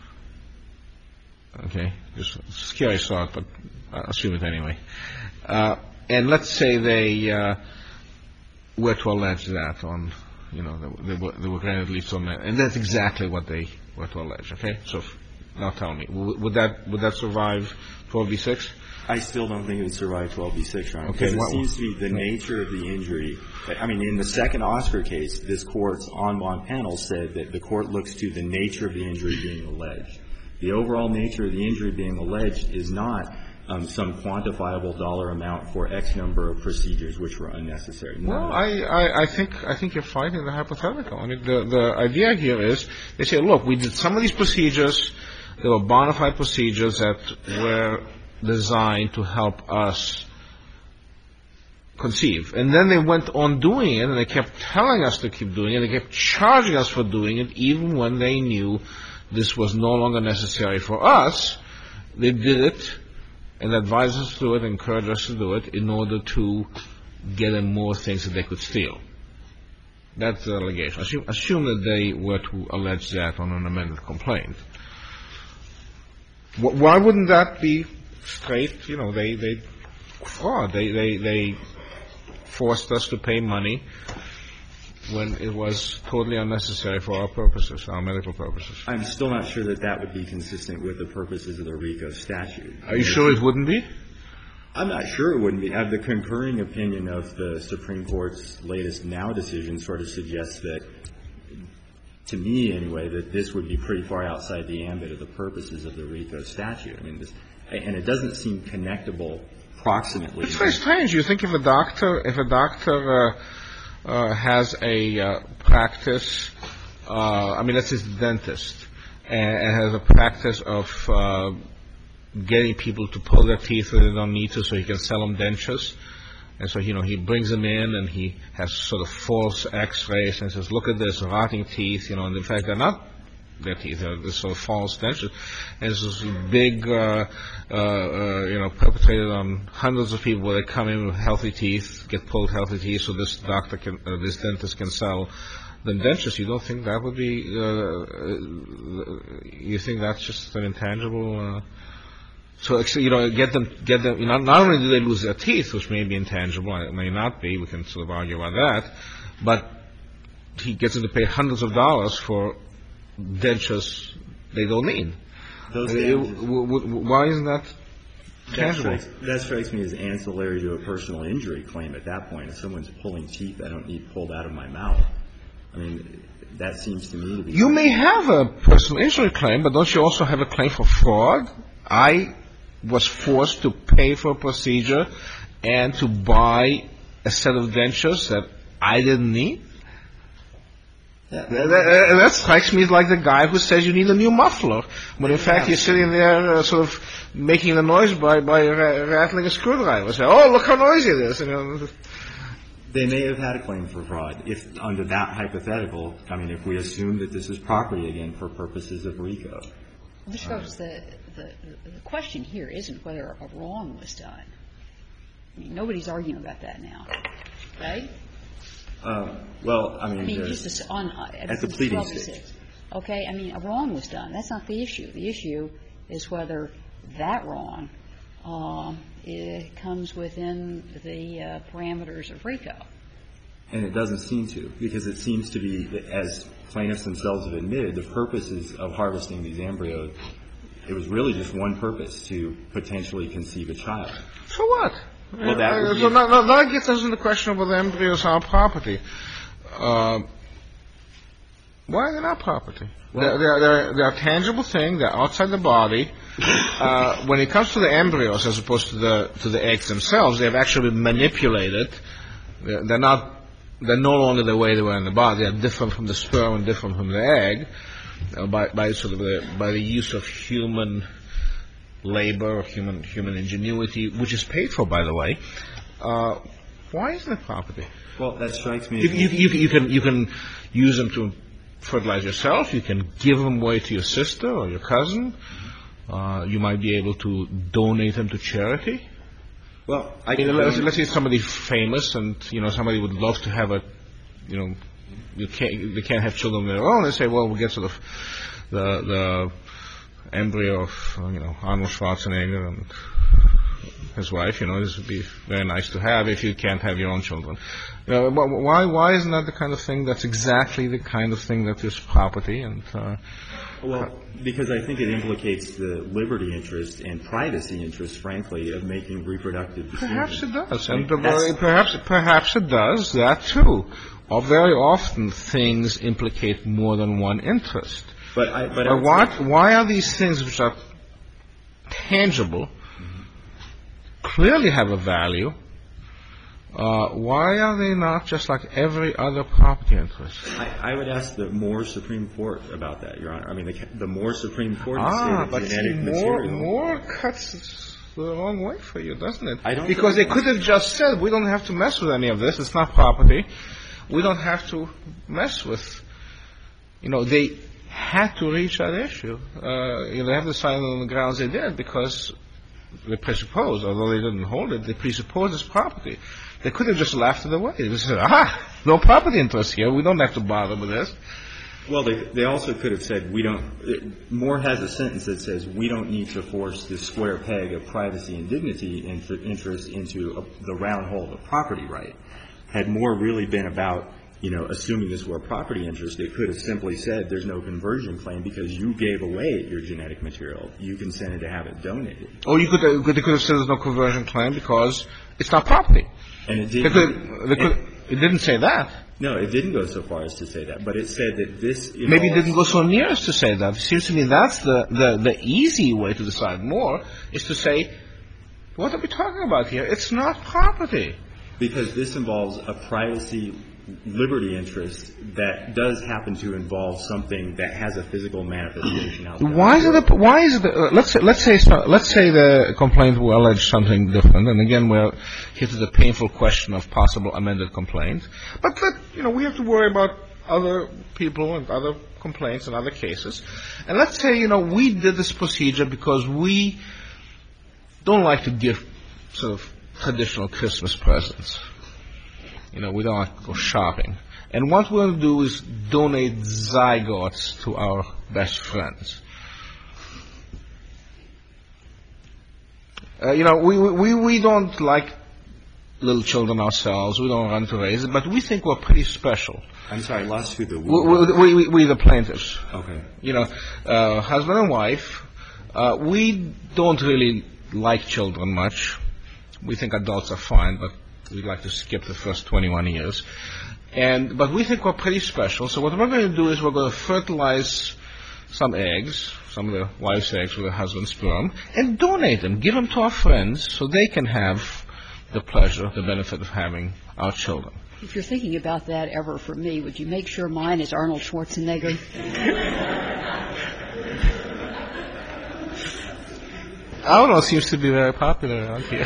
Okay, just a scary thought, but I'll assume it anyway. Uh, and let's say they uh, were to allege that on, you know, they, they, were, they were granted leave to amend, and that's exactly what they were to allege. Okay, so f- now tell me, w- would that would that survive twelve b six? I still don't think it would survive twelve b six, Your Honor. Okay, because it what- seems to be the nature of the injury. I mean, in the second Oscar case, this Court's en banc panel said that the Court looks to the nature of the injury being alleged. The overall nature of the injury being alleged is not um, some quantifiable dollar amount for X number of procedures which were unnecessary. None Well, of I, I, I think I think you're fighting the hypothetical. I mean, the the idea here is they say, look, we did some of these procedures. They were bona fide procedures that were designed to help us conceive. And then they went on doing it, and they kept telling us to keep doing it. They kept charging us for doing it, even when they knew this was no longer necessary for us. They did it, and advised us to do it, encouraged us to do it, in order to get them more things that they could steal. That's the allegation. Assume, assume that they were to allege that on an amended complaint. Wh- Why wouldn't that be straight? You know, they they fraud. They they they forced us to pay money when it was totally unnecessary for our purposes, our medical purposes. I'm still not sure that that would be consistent with the purposes of the RICO statute. Are you sure it wouldn't be? I'm not sure it wouldn't be. Uh, the concurring opinion of the Supreme Court's latest now decision sort of suggests that, to me anyway, that this would be pretty far outside the ambit of the purposes of the RICO statute. I mean, this, and it doesn't seem connectable proximately. It's very strange. You think if a doctor, if a doctor uh, uh, has a uh, practice, uh, I mean, let's say he's a dentist, and, and has a practice of uh, getting people to pull their teeth when they don't need to, so he can sell them dentures. And so, you know, he brings them in and he has sort of false x-rays and says, look at this, rotting teeth, you know, and in fact they're not their teeth, they're this sort of false dentures. And it's this big, uh, uh, uh, you know, perpetrated on hundreds of people where they come in with healthy teeth, get pulled healthy teeth, so this doctor can, uh, this dentist can sell them dentures. You don't think that would be, uh, you think that's just an intangible, uh, So, you know, get them, get them, you know, not only do they lose their teeth, which may be intangible, it may not be, we can sort of argue about that, but he gets them to pay hundreds of dollars for dentures they don't need. Those Uh, damages- w- w- why isn't that That tangible? strikes, that strikes me as ancillary to a personal injury claim at that point. If someone's pulling teeth I don't need pulled out of my mouth, I mean, that seems to me to be... You may have a personal injury claim, but don't you also have a claim for fraud? I was forced to pay for a procedure and to buy a set of dentures that I didn't need. That, that, that strikes me like the guy who says you need a new muffler, when in fact you're sitting there uh, sort of making the noise by, by ra- rattling a screwdriver. Say, oh, look how noisy it is. You know. They may have had a claim for fraud if, under that hypothetical, I mean, if we assume that this is property, again, for purposes of RICO. Mister Rhodes, the, the, the question here isn't whether a wrong was done. I mean, nobody's arguing about that now, right? Uh, well, I mean, I mean, the, just on, uh, at the pleading stage. Okay, I mean, a wrong was done. That's not the issue. The issue is whether that wrong um, it comes within the uh, parameters of RICO. And it doesn't seem to, because it seems to be, as plaintiffs themselves have admitted, the purposes of harvesting these embryos, it was really just one purpose, to potentially conceive a child. So what? Well, that uh, would so be now, now that gets us into the question of whether embryos are property. Uh, why are they not property? Well, they're, they're, they're a tangible thing. They're outside the body. Uh, when it comes to the embryos, as opposed to the to the eggs themselves, they've actually been manipulated. They're, they're not. They're no longer the way they were in the body. They're different from the sperm and different from the egg uh, by by sort of the, by the use of human labor, human human ingenuity, which is paid for, by the way. Uh, why isn't it property? Well, that strikes me. You, you, you, you can you can use them to fertilize yourself. You can give them away to your sister or your cousin. Uh, you might be able to donate them to charity. Well, I you can know, let's, let's say somebody famous, and you know somebody would love to have a, you know, you can't they can't have children of their own. They say, well, we'll get sort of the the embryo of uh, you know Arnold Schwarzenegger and his wife. You know, this would be very nice to have if you can't have your own children. You know, why why isn't that the kind of thing that's exactly the kind of thing that is property? And uh, well, because I think it implicates the liberty interest and privacy interest, frankly, of making reproductive decisions. Perhaps it does, and uh, perhaps perhaps it does that too. Or very often things implicate more than one interest. But I, but uh, what? Why are these things which are tangible, mm-hmm. clearly have a value? Uh, why are they not just like every other property interest? I, I would ask the Moore Supreme Court about that, Your Honor. I mean, the, the Moore Supreme Court ah, is but genetic see, material. Moore, Moore cuts the wrong way for you, doesn't it? I don't because they could have just said, we don't have to mess with any of this. It's not property. We don't have to mess with, you know, they had to reach that issue. Uh, you know, they have decided on the grounds they did because they presuppose, although they didn't hold it, they presuppose it's property. They could have just laughed it away. They said, aha, no property interest here. We don't have to bother with this. Well, they they also could have said, we don't, it, Moore has a sentence that says, we don't need to force the square peg of privacy and dignity inter- interest into a, the round hole of property right. Had Moore really been about, you know, assuming this were a property interest, it could have simply said there's no conversion claim because you gave away your genetic material. You consented to have it donated. Or you could, uh, they could have said there's no conversion claim because it's not property. And it didn't. didn't. It, it didn't say that. No, it didn't go so far as to say that. But it said that this involves, maybe it didn't go so near as to say that. It seems to me that's the, the, the easy way to decide more is to say, what are we talking about here? It's not property. Because this involves a privacy liberty interest that does happen to involve something that has a physical manifestation out there. Why is it? A, why is it? A, let's say, let's say let's say the complaint will allege something different, and again we're here to the painful question of possible amended complaint. But that, you know, we have to worry about other people and other complaints and other cases. And let's say, you know, we did this procedure because we don't like to give sort of traditional Christmas presents. You know, we don't like to go shopping. And what we'll do is donate zygotes to our best friends. Uh, you know, we, we, we don't like little children ourselves. We don't run to raise it, but we think we're pretty special. I'm sorry, lost who the we we, we, we, we the plaintiffs. Okay. You know, uh, husband and wife. Uh, we don't really like children much. We think adults are fine, but we'd like to skip the first twenty-one years. And, but we think we're pretty special. So what we're going to do is we're going to fertilize some eggs, some of the wife's eggs with her husband's sperm, and donate them, give them to our friends so they can have the pleasure, the benefit of having our children. If you're thinking about that ever for me, would you make sure mine is Arnold Schwarzenegger? Arnold seems to be very popular around here.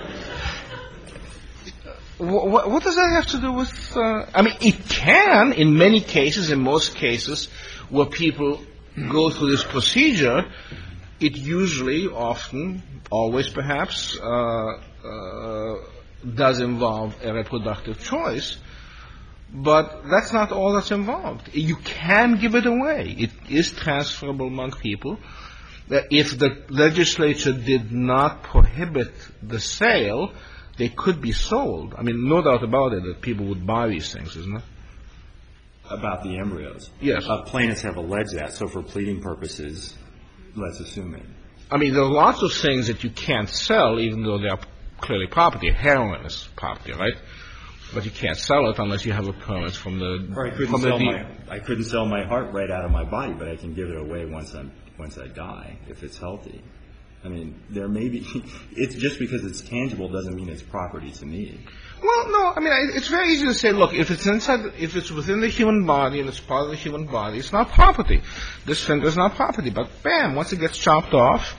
what, what does that have to do with, uh, I mean, it can, in many cases, in most cases, where people go through this procedure, it usually, often, always perhaps, uh, uh, does involve a reproductive choice. But that's not all that's involved. You can give it away. It is transferable among people. If the legislature did not prohibit the sale, they could be sold. I mean, no doubt about it that people would buy these things, isn't it? About the embryos. Yes. Uh, plaintiffs have alleged that, so for pleading purposes, let's assume it. I mean, there are lots of things that you can't sell, even though they are clearly property. Heroin is property, right? But you can't sell it unless you have a permit from the. Or I couldn't from sell the, my I couldn't sell my heart right out of my body, but I can give it away once I'm once I die if it's healthy. I mean, there may be. It's just because it's tangible doesn't mean it's property to me. Well, no. I mean, it's very easy to say, look, if it's inside, if it's within the human body and it's part of the human body, it's not property. This finger is not property. But bam, once it gets chopped off,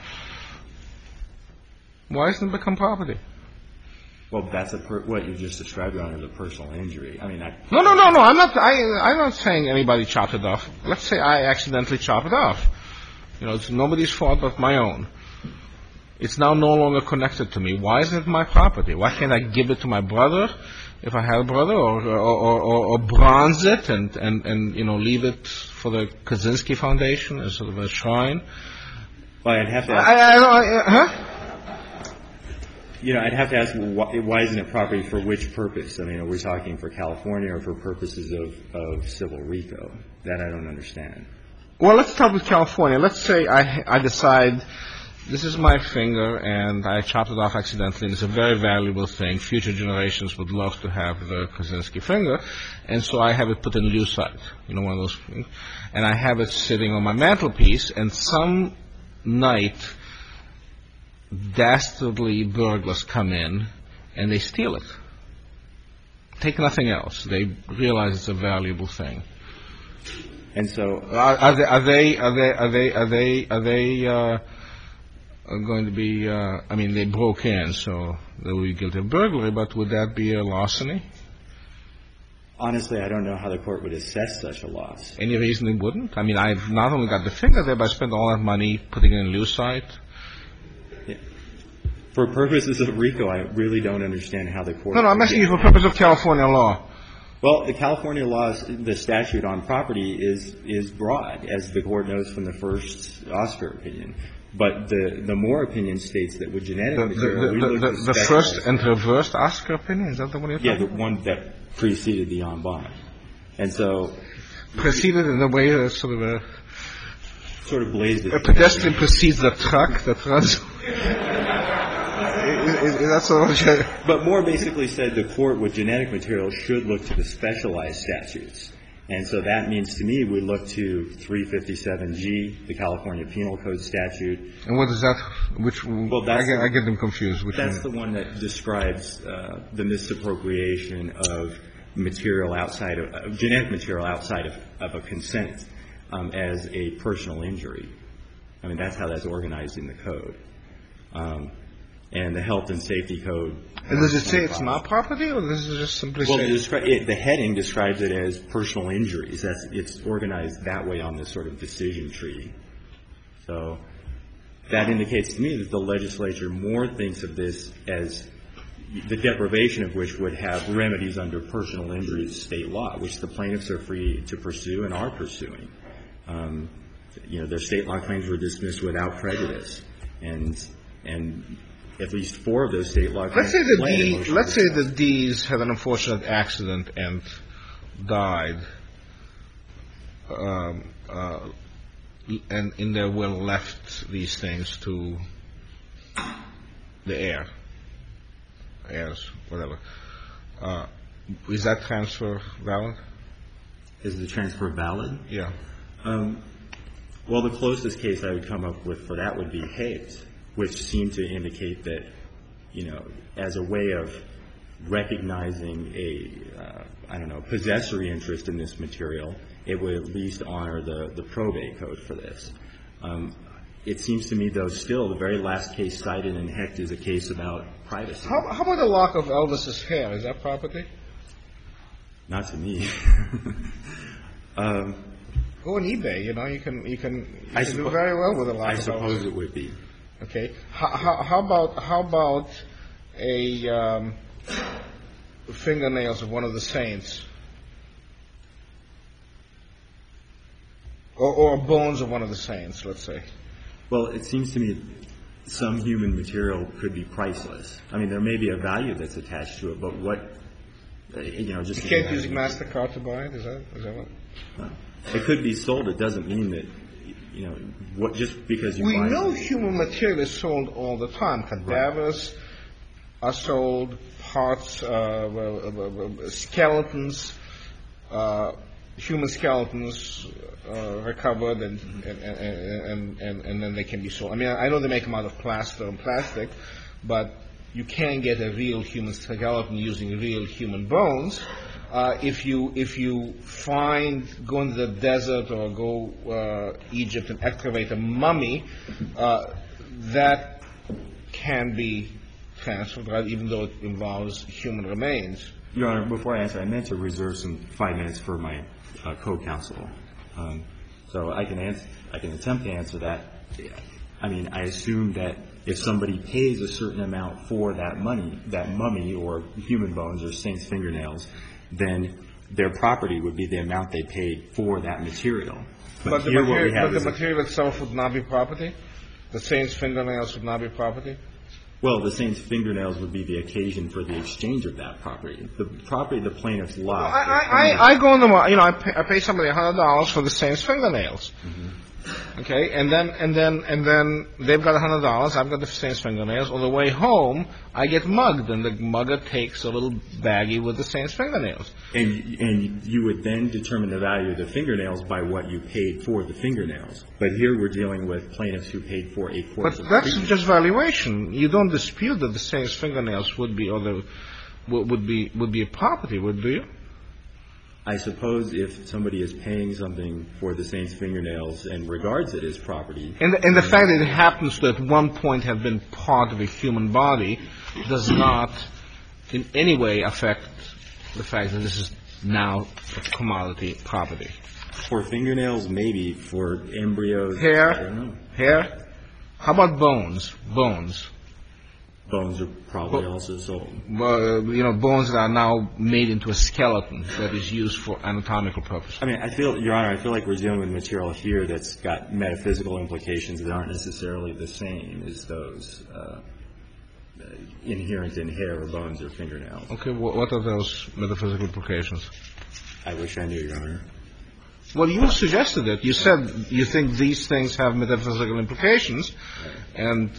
why doesn't it become property? Well, that's a per, what you just described, Your Honor, as a personal injury. I mean, I. No, no, no, no. I'm not. I, I'm not saying anybody chopped it off. Let's say I accidentally chop it off. You know, it's nobody's fault but my own. It's now no longer connected to me. Why isn't it my property? Why can't I give it to my brother, if I have a brother, or or, or, or, or bronze it and, and, and you know leave it for the Kaczynski Foundation as sort of a shrine? Well, I'd have to. Ask, I, I, I, I, huh? You know, I'd have to ask, why, why isn't it property for which purpose? I mean, are we talking for California or for purposes of, of civil RICO? That I don't understand. Well, let's start with California. Let's say I, I decide this is my finger and I chopped it off accidentally and it's a very valuable thing. Future generations would love to have the Kaczynski finger. And so I have it put in lucite, you know, one of those things. And I have it sitting on my mantelpiece, and some night dastardly burglars come in and they steal it. Take nothing else. They realize it's a valuable thing. And so, are, are they? Are they? Are they? Are they? Are they? Are they uh, are going to be? Uh, I mean, they broke in, so they will be guilty of burglary. But would that be a larceny? honestly, I don't know how the court would assess such a loss. Any reason it wouldn't? I mean, I've not only got the finger there, but I spent all that money putting it in lucite. Yeah. For purposes of RICO, I really don't understand how the court... No, no, I'm asking you for purpose of California law. Well, the California laws, the statute on property is is broad, as the court knows from the first Oscar opinion. But the the Moore opinion states that with genetic The, material, we the, look the, to the, the specialize- first and reversed Oscar opinion, is that the one you're Yeah, talking the about? one that preceded the en banc. And so... Preceded in a way uh, sort of a... Sort of blazed it. A pedestrian precedes the truck that runs... Is, is that sort of what But Moore basically said the court with genetic material should look to the specialized statutes. And so that means to me we look to three fifty-seven G, the California Penal Code statute. And what is that? Which Well, that's I, get, the, I get them confused. Which That's one? the one that describes uh, the misappropriation of material outside of uh, genetic material outside of, of a consent um, as a personal injury. I mean, that's how that's organized in the code. Um, and the Health and Safety Code. And does it say it's not property, or does it just simply Well, say... it descri- it, the heading describes it as personal injuries. That's, it's organized that way on this sort of decision tree. So that indicates to me that the legislature more thinks of this as the deprivation of which would have remedies under personal injury state law, which the plaintiffs are free to pursue and are pursuing. Um, you know, their state law claims were dismissed without prejudice. And, and at least four of those state law claims. Let's say the play D, emotional let's say response. the D's had an unfortunate accident and died, um, uh, and in their will left these things to the heir, heirs, whatever. Uh, is that transfer valid? Is the transfer valid? Yeah. Um, well, the closest case I would come up with for that would be Hayes, which seemed to indicate that, you know, as a way of recognizing a, uh, I don't know, possessory interest in this material, it would at least honor the, the probate code for this. Um, it seems to me, though, still the very last case cited in Hecht is a case about privacy. How, how about the lock of Elvis's hair? Is that property? Not to me. um, Go on eBay. You know, you can you can, you I can suppo- do very well with a lock I of suppose Elvis. it would be. Okay. How, how, how about how about a um, fingernails of one of the saints, or, or bones of one of the saints? Let's say. Well, it seems to me some human material could be priceless. I mean, there may be a value that's attached to it, but what, uh, you know, just... You can't use MasterCard to buy it? Is that, is that what? Uh, it could be sold. It doesn't mean that, you know, what just because you We buy know it. human material is sold all the time. Cadavers are sold, parts, uh, uh, uh, skeletons, uh, human skeletons uh, recovered, and and, and and and then they can be sold. I mean, I know they make them out of plaster and plastic, but you can get a real human skeleton using real human bones. Uh, if you if you find go into the desert or go uh, Egypt and excavate a mummy, uh, that can be transferred, right, even though it involves human remains. Your Honor, before I answer, I meant to reserve some five minutes for my uh, co-counsel. Um, so I can answer, I can attempt to answer that. I mean, I assume that if somebody pays a certain amount for that money, that mummy or human bones or saint's fingernails, then their property would be the amount they paid for that material. But, But, the, here what we material, have but is the a- material itself would not be property? The saint's fingernails would not be property? well, the saint's fingernails would be the occasion for the exchange of that property. The property the plaintiff's Well, lost. I, I, I, I go in the market, you know, I pay, I pay somebody a hundred dollars for the saint's fingernails. Mm-hmm. Okay, and then and then and then they've got a hundred dollars. I've got the saint's fingernails. On the way home, I get mugged, and the mugger takes a little baggie with the saint's fingernails. And, and you would then determine the value of the fingernails by what you paid for the fingernails. But here we're dealing with plaintiffs who paid for a course But of that's treatment. just valuation. You don't dispute that the saint's fingernails would be or the would would be would be a property, would do you? I suppose if somebody is paying something for the saint's fingernails and regards it as property. And the, and the fact that it happens to at one point have been part of a human body does not in any way affect the fact that this is now a commodity property. For fingernails, maybe. For embryos, Hair? I don't know. Hair? How about bones? Bones. Bones are probably also sold. Uh, you know, bones that are now made into a skeleton that is used for anatomical purposes. I mean, I feel, Your Honor, I feel like we're dealing with material here that's got metaphysical implications that aren't necessarily the same as those uh, inherent in hair or bones or fingernails. Okay, wh- what are those metaphysical implications? I wish I knew, Your Honor. Well, you suggested it. You said you think these things have metaphysical implications, and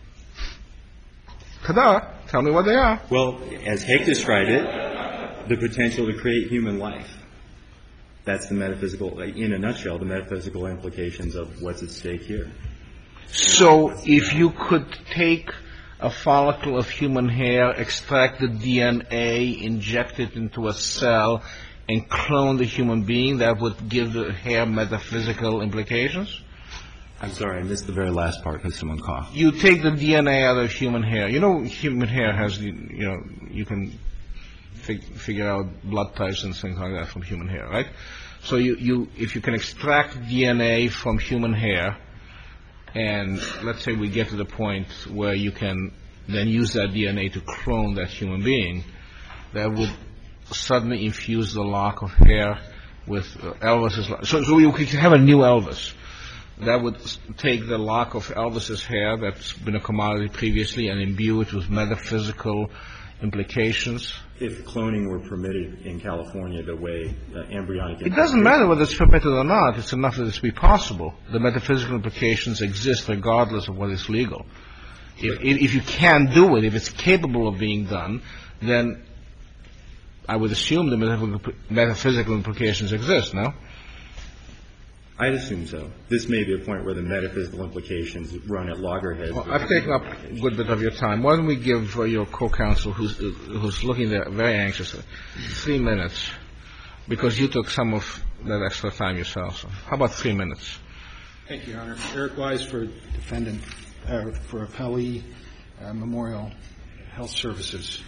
ta-da, tell me what they are. Well, as Heck described it, the potential to create human life. That's the metaphysical, in a nutshell, the metaphysical implications of what's at stake here. So if you could take a follicle of human hair, extract the D N A, inject it into a cell, and clone the human being, that would give the hair metaphysical implications? I'm sorry, I missed the very last part because someone coughed. You take the D N A out of human hair. You know, human hair has the, you know, you can fig- figure out blood types and things like that from human hair, right? So you, you, if you can extract D N A from human hair, and let's say we get to the point where you can then use that D N A to clone that human being, that would suddenly infuse the lock of hair with uh, Elvis's. Lo- so, so you could have a new Elvis. That would take the lock of Elvis's hair that's been a commodity previously and imbue it with metaphysical implications. If cloning were permitted in California the way uh, embryonic... It doesn't matter whether it's permitted or not. It's enough that it's be possible. The metaphysical implications exist regardless of what is legal. If, if, if you can do it, if it's capable of being done, then I would assume the metaphysical, metaphysical implications exist, no? I'd assume so. This may be a point where the metaphysical implications run at loggerheads. Well, I've taken up a good bit of your time. Why don't we give uh, your co-counsel, who's, uh, who's looking there very anxious, uh, three minutes, because you took some of that extra time yourself. So how about three minutes? Thank you, Your Honor. Eric Wise for defendant, uh, for Appellee uh, Memorial Health Services.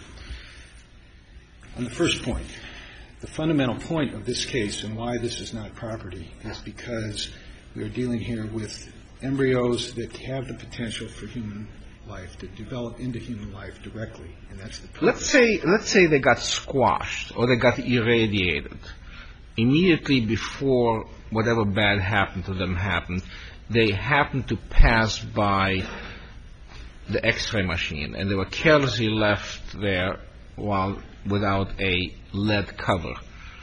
On the first point, the fundamental point of this case and why this is not property is because we are dealing here with embryos that have the potential for human life, to develop into human life directly, and that's the purpose. Let's say, let's say they got squashed or they got irradiated. Immediately before whatever bad happened to them happened, they happened to pass by the X-ray machine, and they were carelessly left there while without a lead cover,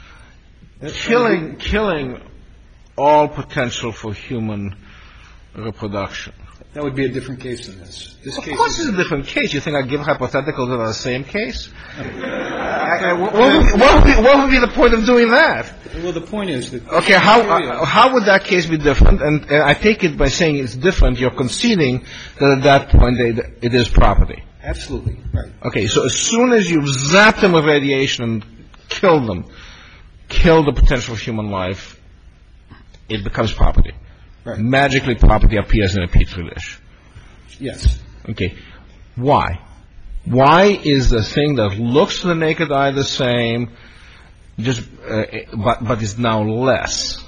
killing killing all potential for human reproduction. That would be a different case than this. This Of case course, is it's a different case. You think I give hypotheticals that are the same case? I, I, what, would be, what, would be, what would be the point of doing that? Well, the point is that Okay, how uh, how would that case be different? And uh, I take it by saying it's different, you're conceding that at that point they, it is property. Absolutely right. Okay, so as soon as you zap them with radiation and kill them, kill the potential of human life, it becomes property. Right. Magically, property appears in a petri dish. Yes. Okay, why? Why is the thing that looks to the naked eye the same, just uh, but but is now less?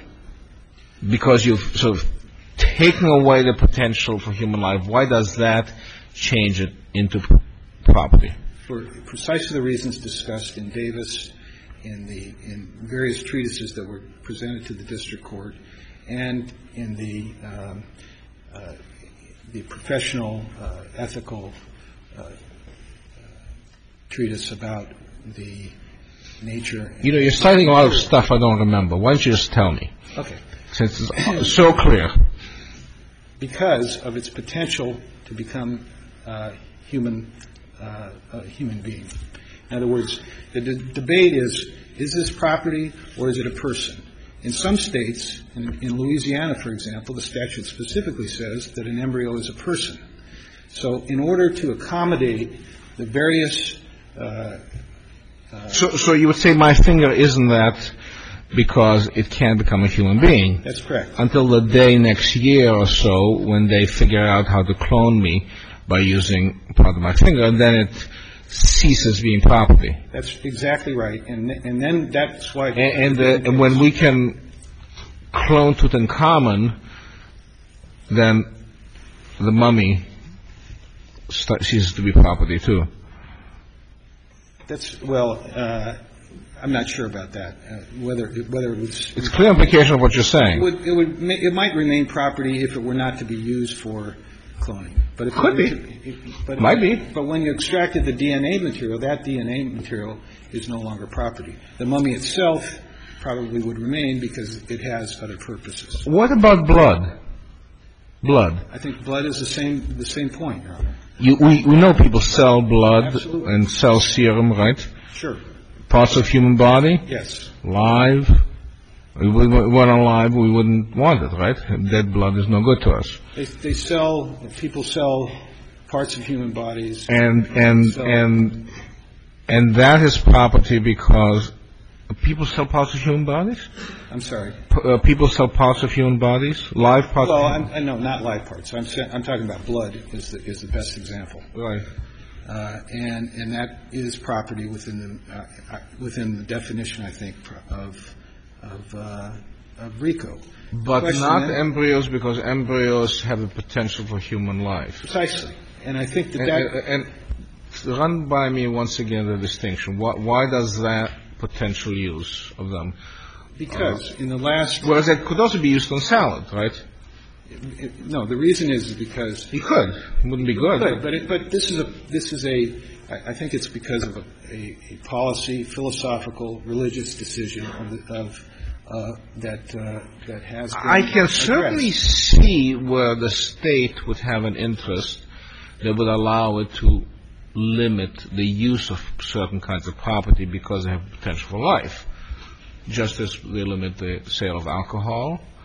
Because you've sort of taken away the potential for human life. Why does that change it into property? For precisely the reasons discussed in Davis, in the in various treatises that were presented to the district court, and in the um, uh, the professional uh, ethical uh, uh, treatise about the nature. You know, you're citing a lot of stuff I don't remember. Why don't you just tell me? Okay. Since it's so clear. Because of its potential to become uh, human, uh, a human being. In other words, the d- debate is, is this property or is it a person? In some states, in, in Louisiana, for example, the statute specifically says that an embryo is a person. So in order to accommodate the various... Uh, uh, so, so you would say my finger isn't that because it can become a human being. That's correct. Until the day next year or so when they figure out how to clone me by using part of my finger, and then it ceases being property. That's exactly right. And and then that's why... And, and, uh, and when we can clone Tutankhamun, then the mummy st- ceases to be property too. That's, well, uh, I'm not sure about that. Uh, whether whether it was... It's a clear implication of what you're saying. It would, it would ma- it might remain property if it were not to be used for cloning. But if Could it, be. It, but Might be. But when you extracted the D N A material, that D N A material is no longer property. The mummy itself probably would remain because it has other purposes. What about blood? Blood. I think blood is the same the same point, Your Honor. You, we, we know people sell blood Absolutely. and sell serum, right? Sure. Parts of human body, Yes. live. We we weren't alive, we wouldn't want it, right? Dead blood is no good to us. They, they sell, people sell parts of human bodies. And and So- and and that is property because people sell parts of human bodies. I'm sorry. P- uh, people sell parts of human bodies, live parts. Well, of I'm, I know not live parts. I'm sa- I'm talking about blood is the, is the best example. right. Uh, and and that is property within the uh, uh, within the definition, I think, pro- of of, uh, of RICO. But Question not then- embryos, because embryos have the potential for human life. Precisely, and I think that And, that and, and run by me once again the distinction. Why, why does that potential use of them? because in the last Whereas it could also be used on salad, right? it- no, the reason is because You could. It wouldn't be good. But, but, it, but this is a this is a I, I think it's because of a, a, a policy, philosophical, religious decision of, the, of uh, that uh, that has. Been I can certainly addressed. see where the state would have an interest that would allow it to limit the use of certain kinds of property because they have potential for life. Just as they limit the sale of alcohol,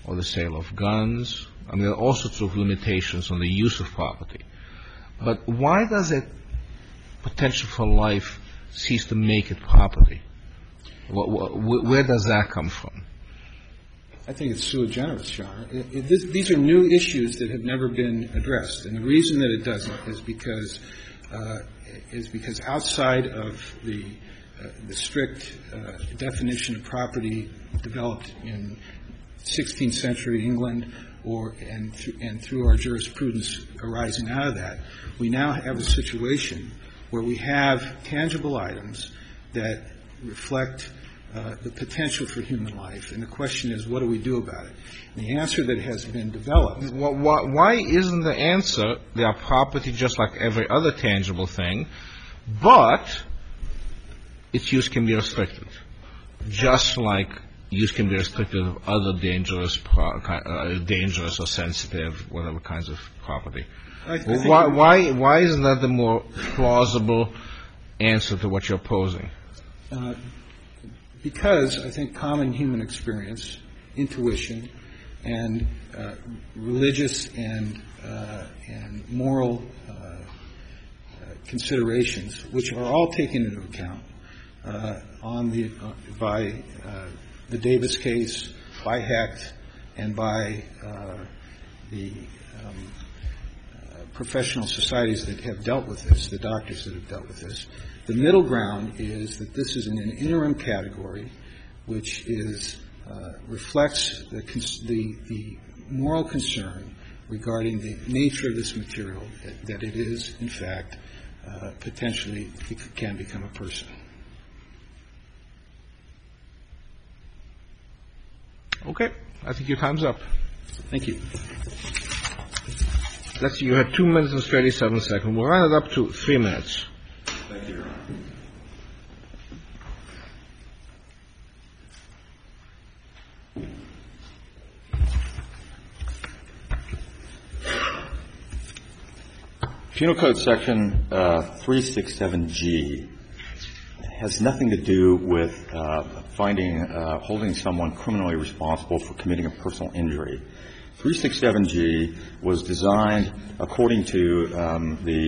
or the sale of guns. I mean, there are all sorts of limitations on the use of property. But why does it potential for life cease to make it property? Where does that come from? I think it's sui generis, Your Honor. It, it, this, these are new issues that have never been addressed, and the reason that it doesn't is because uh, is because outside of the uh, the strict uh, definition of property developed in sixteenth century England, or and th- and through our jurisprudence arising out of that, we now have a situation where we have tangible items that reflect uh, the potential for human life. And the question is, what do we do about it? And the answer that has been developed. Why, why isn't the answer they are property just like every other tangible thing, but its use can be restricted, just like use can be restricted of other dangerous, pro- uh, dangerous or sensitive, whatever kinds of property? I, I well, why, why, why isn't that the more plausible answer to what you're posing? Uh, because I think common human experience, intuition, and uh, religious and uh, and moral uh, uh, considerations, which are all taken into account uh, on the uh, by uh, the Davis case, by Hecht, and by uh, the um, uh, professional societies that have dealt with this, the doctors that have dealt with this. The middle ground is that this is in an interim category, which is uh, reflects the, cons- the the moral concern regarding the nature of this material, that, that it is, in fact, uh, potentially it can become a person. Okay, I think your time's up. Thank you. Let's see, you had two minutes and thirty-seven seconds. We'll round it up to three minutes. Thank you, Your Honor. Penal Code Section uh, three sixty-seven G has nothing to do with uh, finding, uh, holding someone criminally responsible for committing a personal injury. three sixty-seven G was designed according to um, the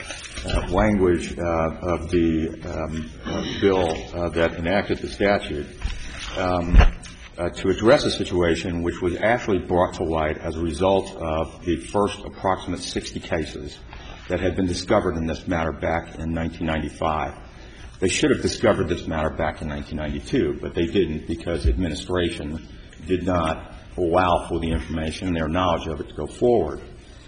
uh, language uh, of the um, uh, bill uh, that enacted the statute um, uh, to address a situation which was actually brought to light as a result of the first approximate sixty cases that had been discovered in this matter back in nineteen ninety-five. They should have discovered this matter back in nineteen ninety-two, but they didn't because administration did not allow for the information and their knowledge of it to go forward.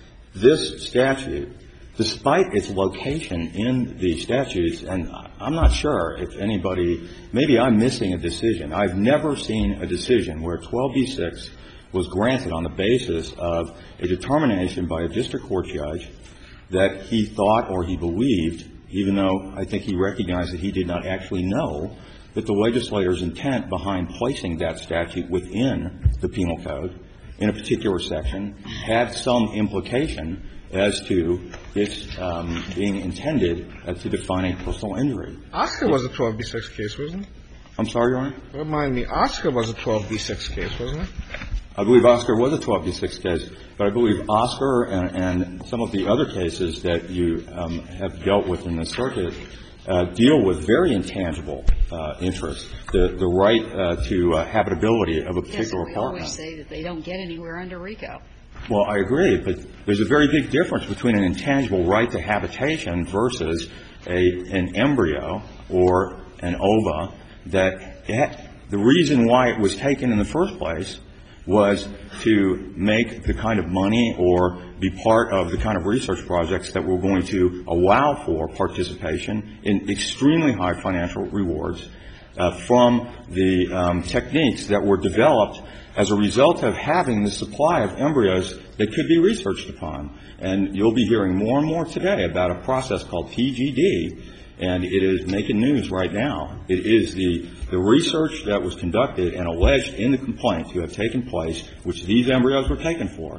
This statute, despite its location in the statutes, and I'm not sure if anybody, maybe I'm missing a decision. I've never seen a decision where twelve B six was granted on the basis of a determination by a district court judge that he thought or he believed, even though I think he recognized that he did not actually know, that the legislator's intent behind placing that statute within the penal code in a particular section had some implication as to its um, being intended uh, to define a personal injury. Oscar was a twelve B six case, wasn't it? I'm sorry, Your Honor? Remind me, Oscar was a twelve B six case, wasn't it? I believe Oscar was a twelve B six case, but I believe Oscar and, and some of the other cases that you um, have dealt with in the circuit uh, deal with very intangible uh, interests, the, the right uh, to uh, habitability of a particular yes, we apartment. always say that they don't get anywhere under RICO. Well, I agree, but there's a very big difference between an intangible right to habitation versus a an embryo or an ova that it, the reason why it was taken in the first place was to make the kind of money or be part of the kind of research projects that were going to allow for participation in extremely high financial rewards uh, from the um, techniques that were developed as a result of having the supply of embryos that could be researched upon. And you'll be hearing more and more today about a process called P G D, and it is making news right now. It is the, the research that was conducted and alleged in the complaint to have taken place, which these embryos were taken for,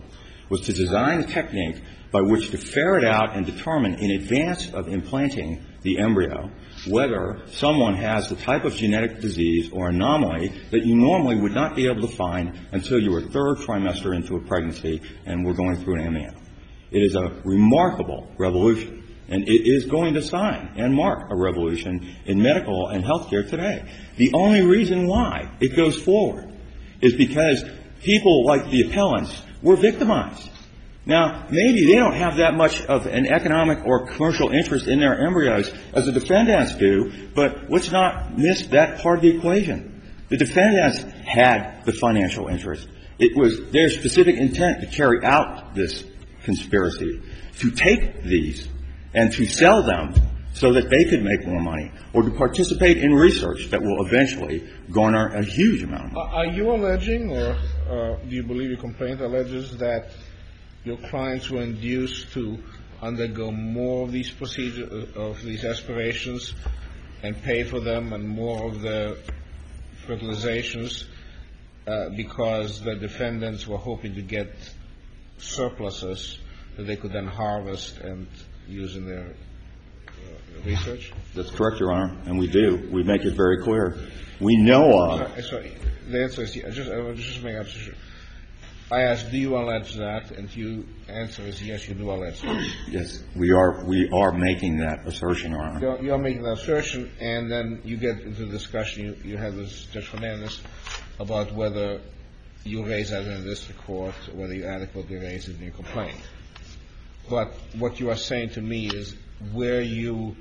was to design a technique by which to ferret out and determine in advance of implanting the embryo whether someone has the type of genetic disease or anomaly that you normally would not be able to find until you were third trimester into a pregnancy and were going through an amnio. It is a remarkable revolution, and it is going to sign and mark a revolution in medical and healthcare today. The only reason why it goes forward is because people like the appellants were victimized. Now, maybe they don't have that much of an economic or commercial interest in their embryos as the defendants do, but let's not miss that part of the equation. The defendants had the financial interest. It was their specific intent to carry out this conspiracy, to take these and to sell them so that they could make more money, or to participate in research that will eventually garner a huge amount of money. Are you alleging, or uh, do you believe your complaint alleges that your clients were induced to undergo more of these procedures, of these aspirations, and pay for them, and more of the fertilizations uh, because the defendants were hoping to get surpluses that they could then harvest and use in their uh, research? That's correct, Your Honor, and we do. We make it very clear. We know of. Uh, sorry, the answer is yes. Just, uh, just make sure. I asked, do you allege that? And you answer is yes, you do allege that. Yes, we are. We are making that assertion, Your Honor. You're, you're making that assertion, and then you get into the discussion. You, you have this, Judge Fernandez, about whether you raise that in the district court, whether you adequately raise it in your complaint. But what you are saying to me is where you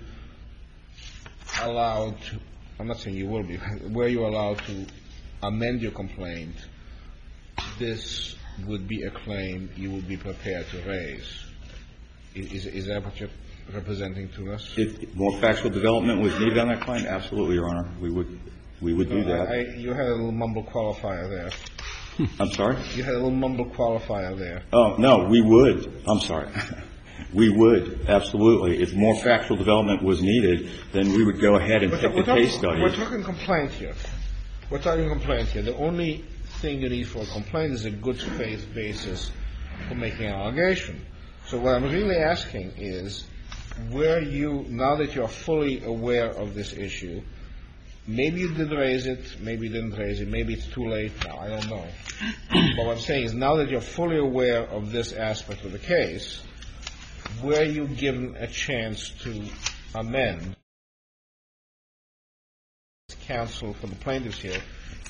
allowed to, I'm not saying you will be, where you allowed to amend your complaint, this would be a claim you would be prepared to raise. Is, is that what you're representing to us? If more factual development was needed on that claim, absolutely, Your Honor. We would, we would do that. I, you had a little mumble qualifier there. I'm sorry? You had a little mumble qualifier there. Oh, no, we would. I'm sorry. We would, absolutely. If more factual development was needed, then we would go ahead and we're pick ta- the case study. We're talking complaint here. We're talking complaint here. The only thing you need for a complaint is a good faith basis for making an allegation. So what I'm really asking is, where you, now that you're fully aware of this issue, maybe you did raise it, maybe you didn't raise it, maybe it's too late now, I don't know. But what I'm saying is, now that you're fully aware of this aspect of the case, were you given a chance to amend? Counsel for the plaintiffs here.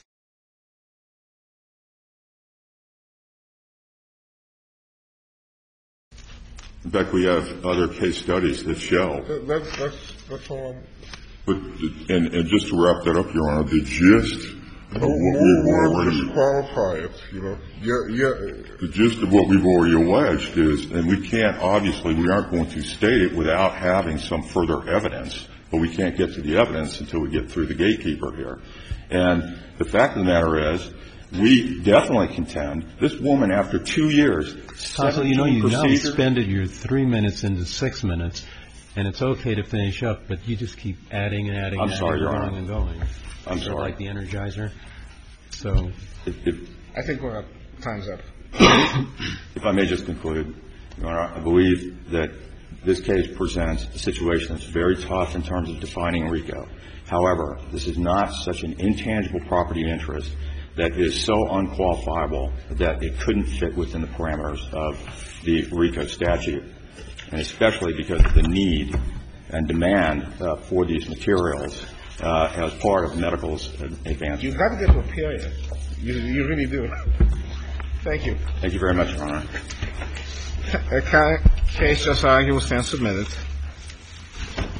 In fact, we have other case studies that show. That's, that's, that's all I'm... But, and, and just to wrap that up, Your Honor, the gist of what we've already... disqualify it, you know. Yeah, yeah. The gist of what we've already alleged is, and we can't, obviously, we aren't going to state it without having some further evidence, but we can't get to the evidence until we get through the gatekeeper here. And the fact of the matter is, we definitely contend this woman, after two years, Counsel, you know, you now procedures, expended your three minutes into six minutes, and it's okay to finish up, but you just keep adding and adding I'm and sorry, adding Your going Honor. and going. I'm Sort of sorry. like the Energizer. So If, if, I think we're up. Time's up. if I may just conclude, Your Honor, I believe that this case presents a situation that's very tough in terms of defining RICO. However, this is not such an intangible property interest that is so unqualifiable that it couldn't fit within the parameters of the RICO statute, and especially because of the need and demand uh, for these materials uh, as part of medical's advancement. You've got to get to a period. You, you really do. Thank you. Thank you very much, Your Honor. A case just argued will stand submitted.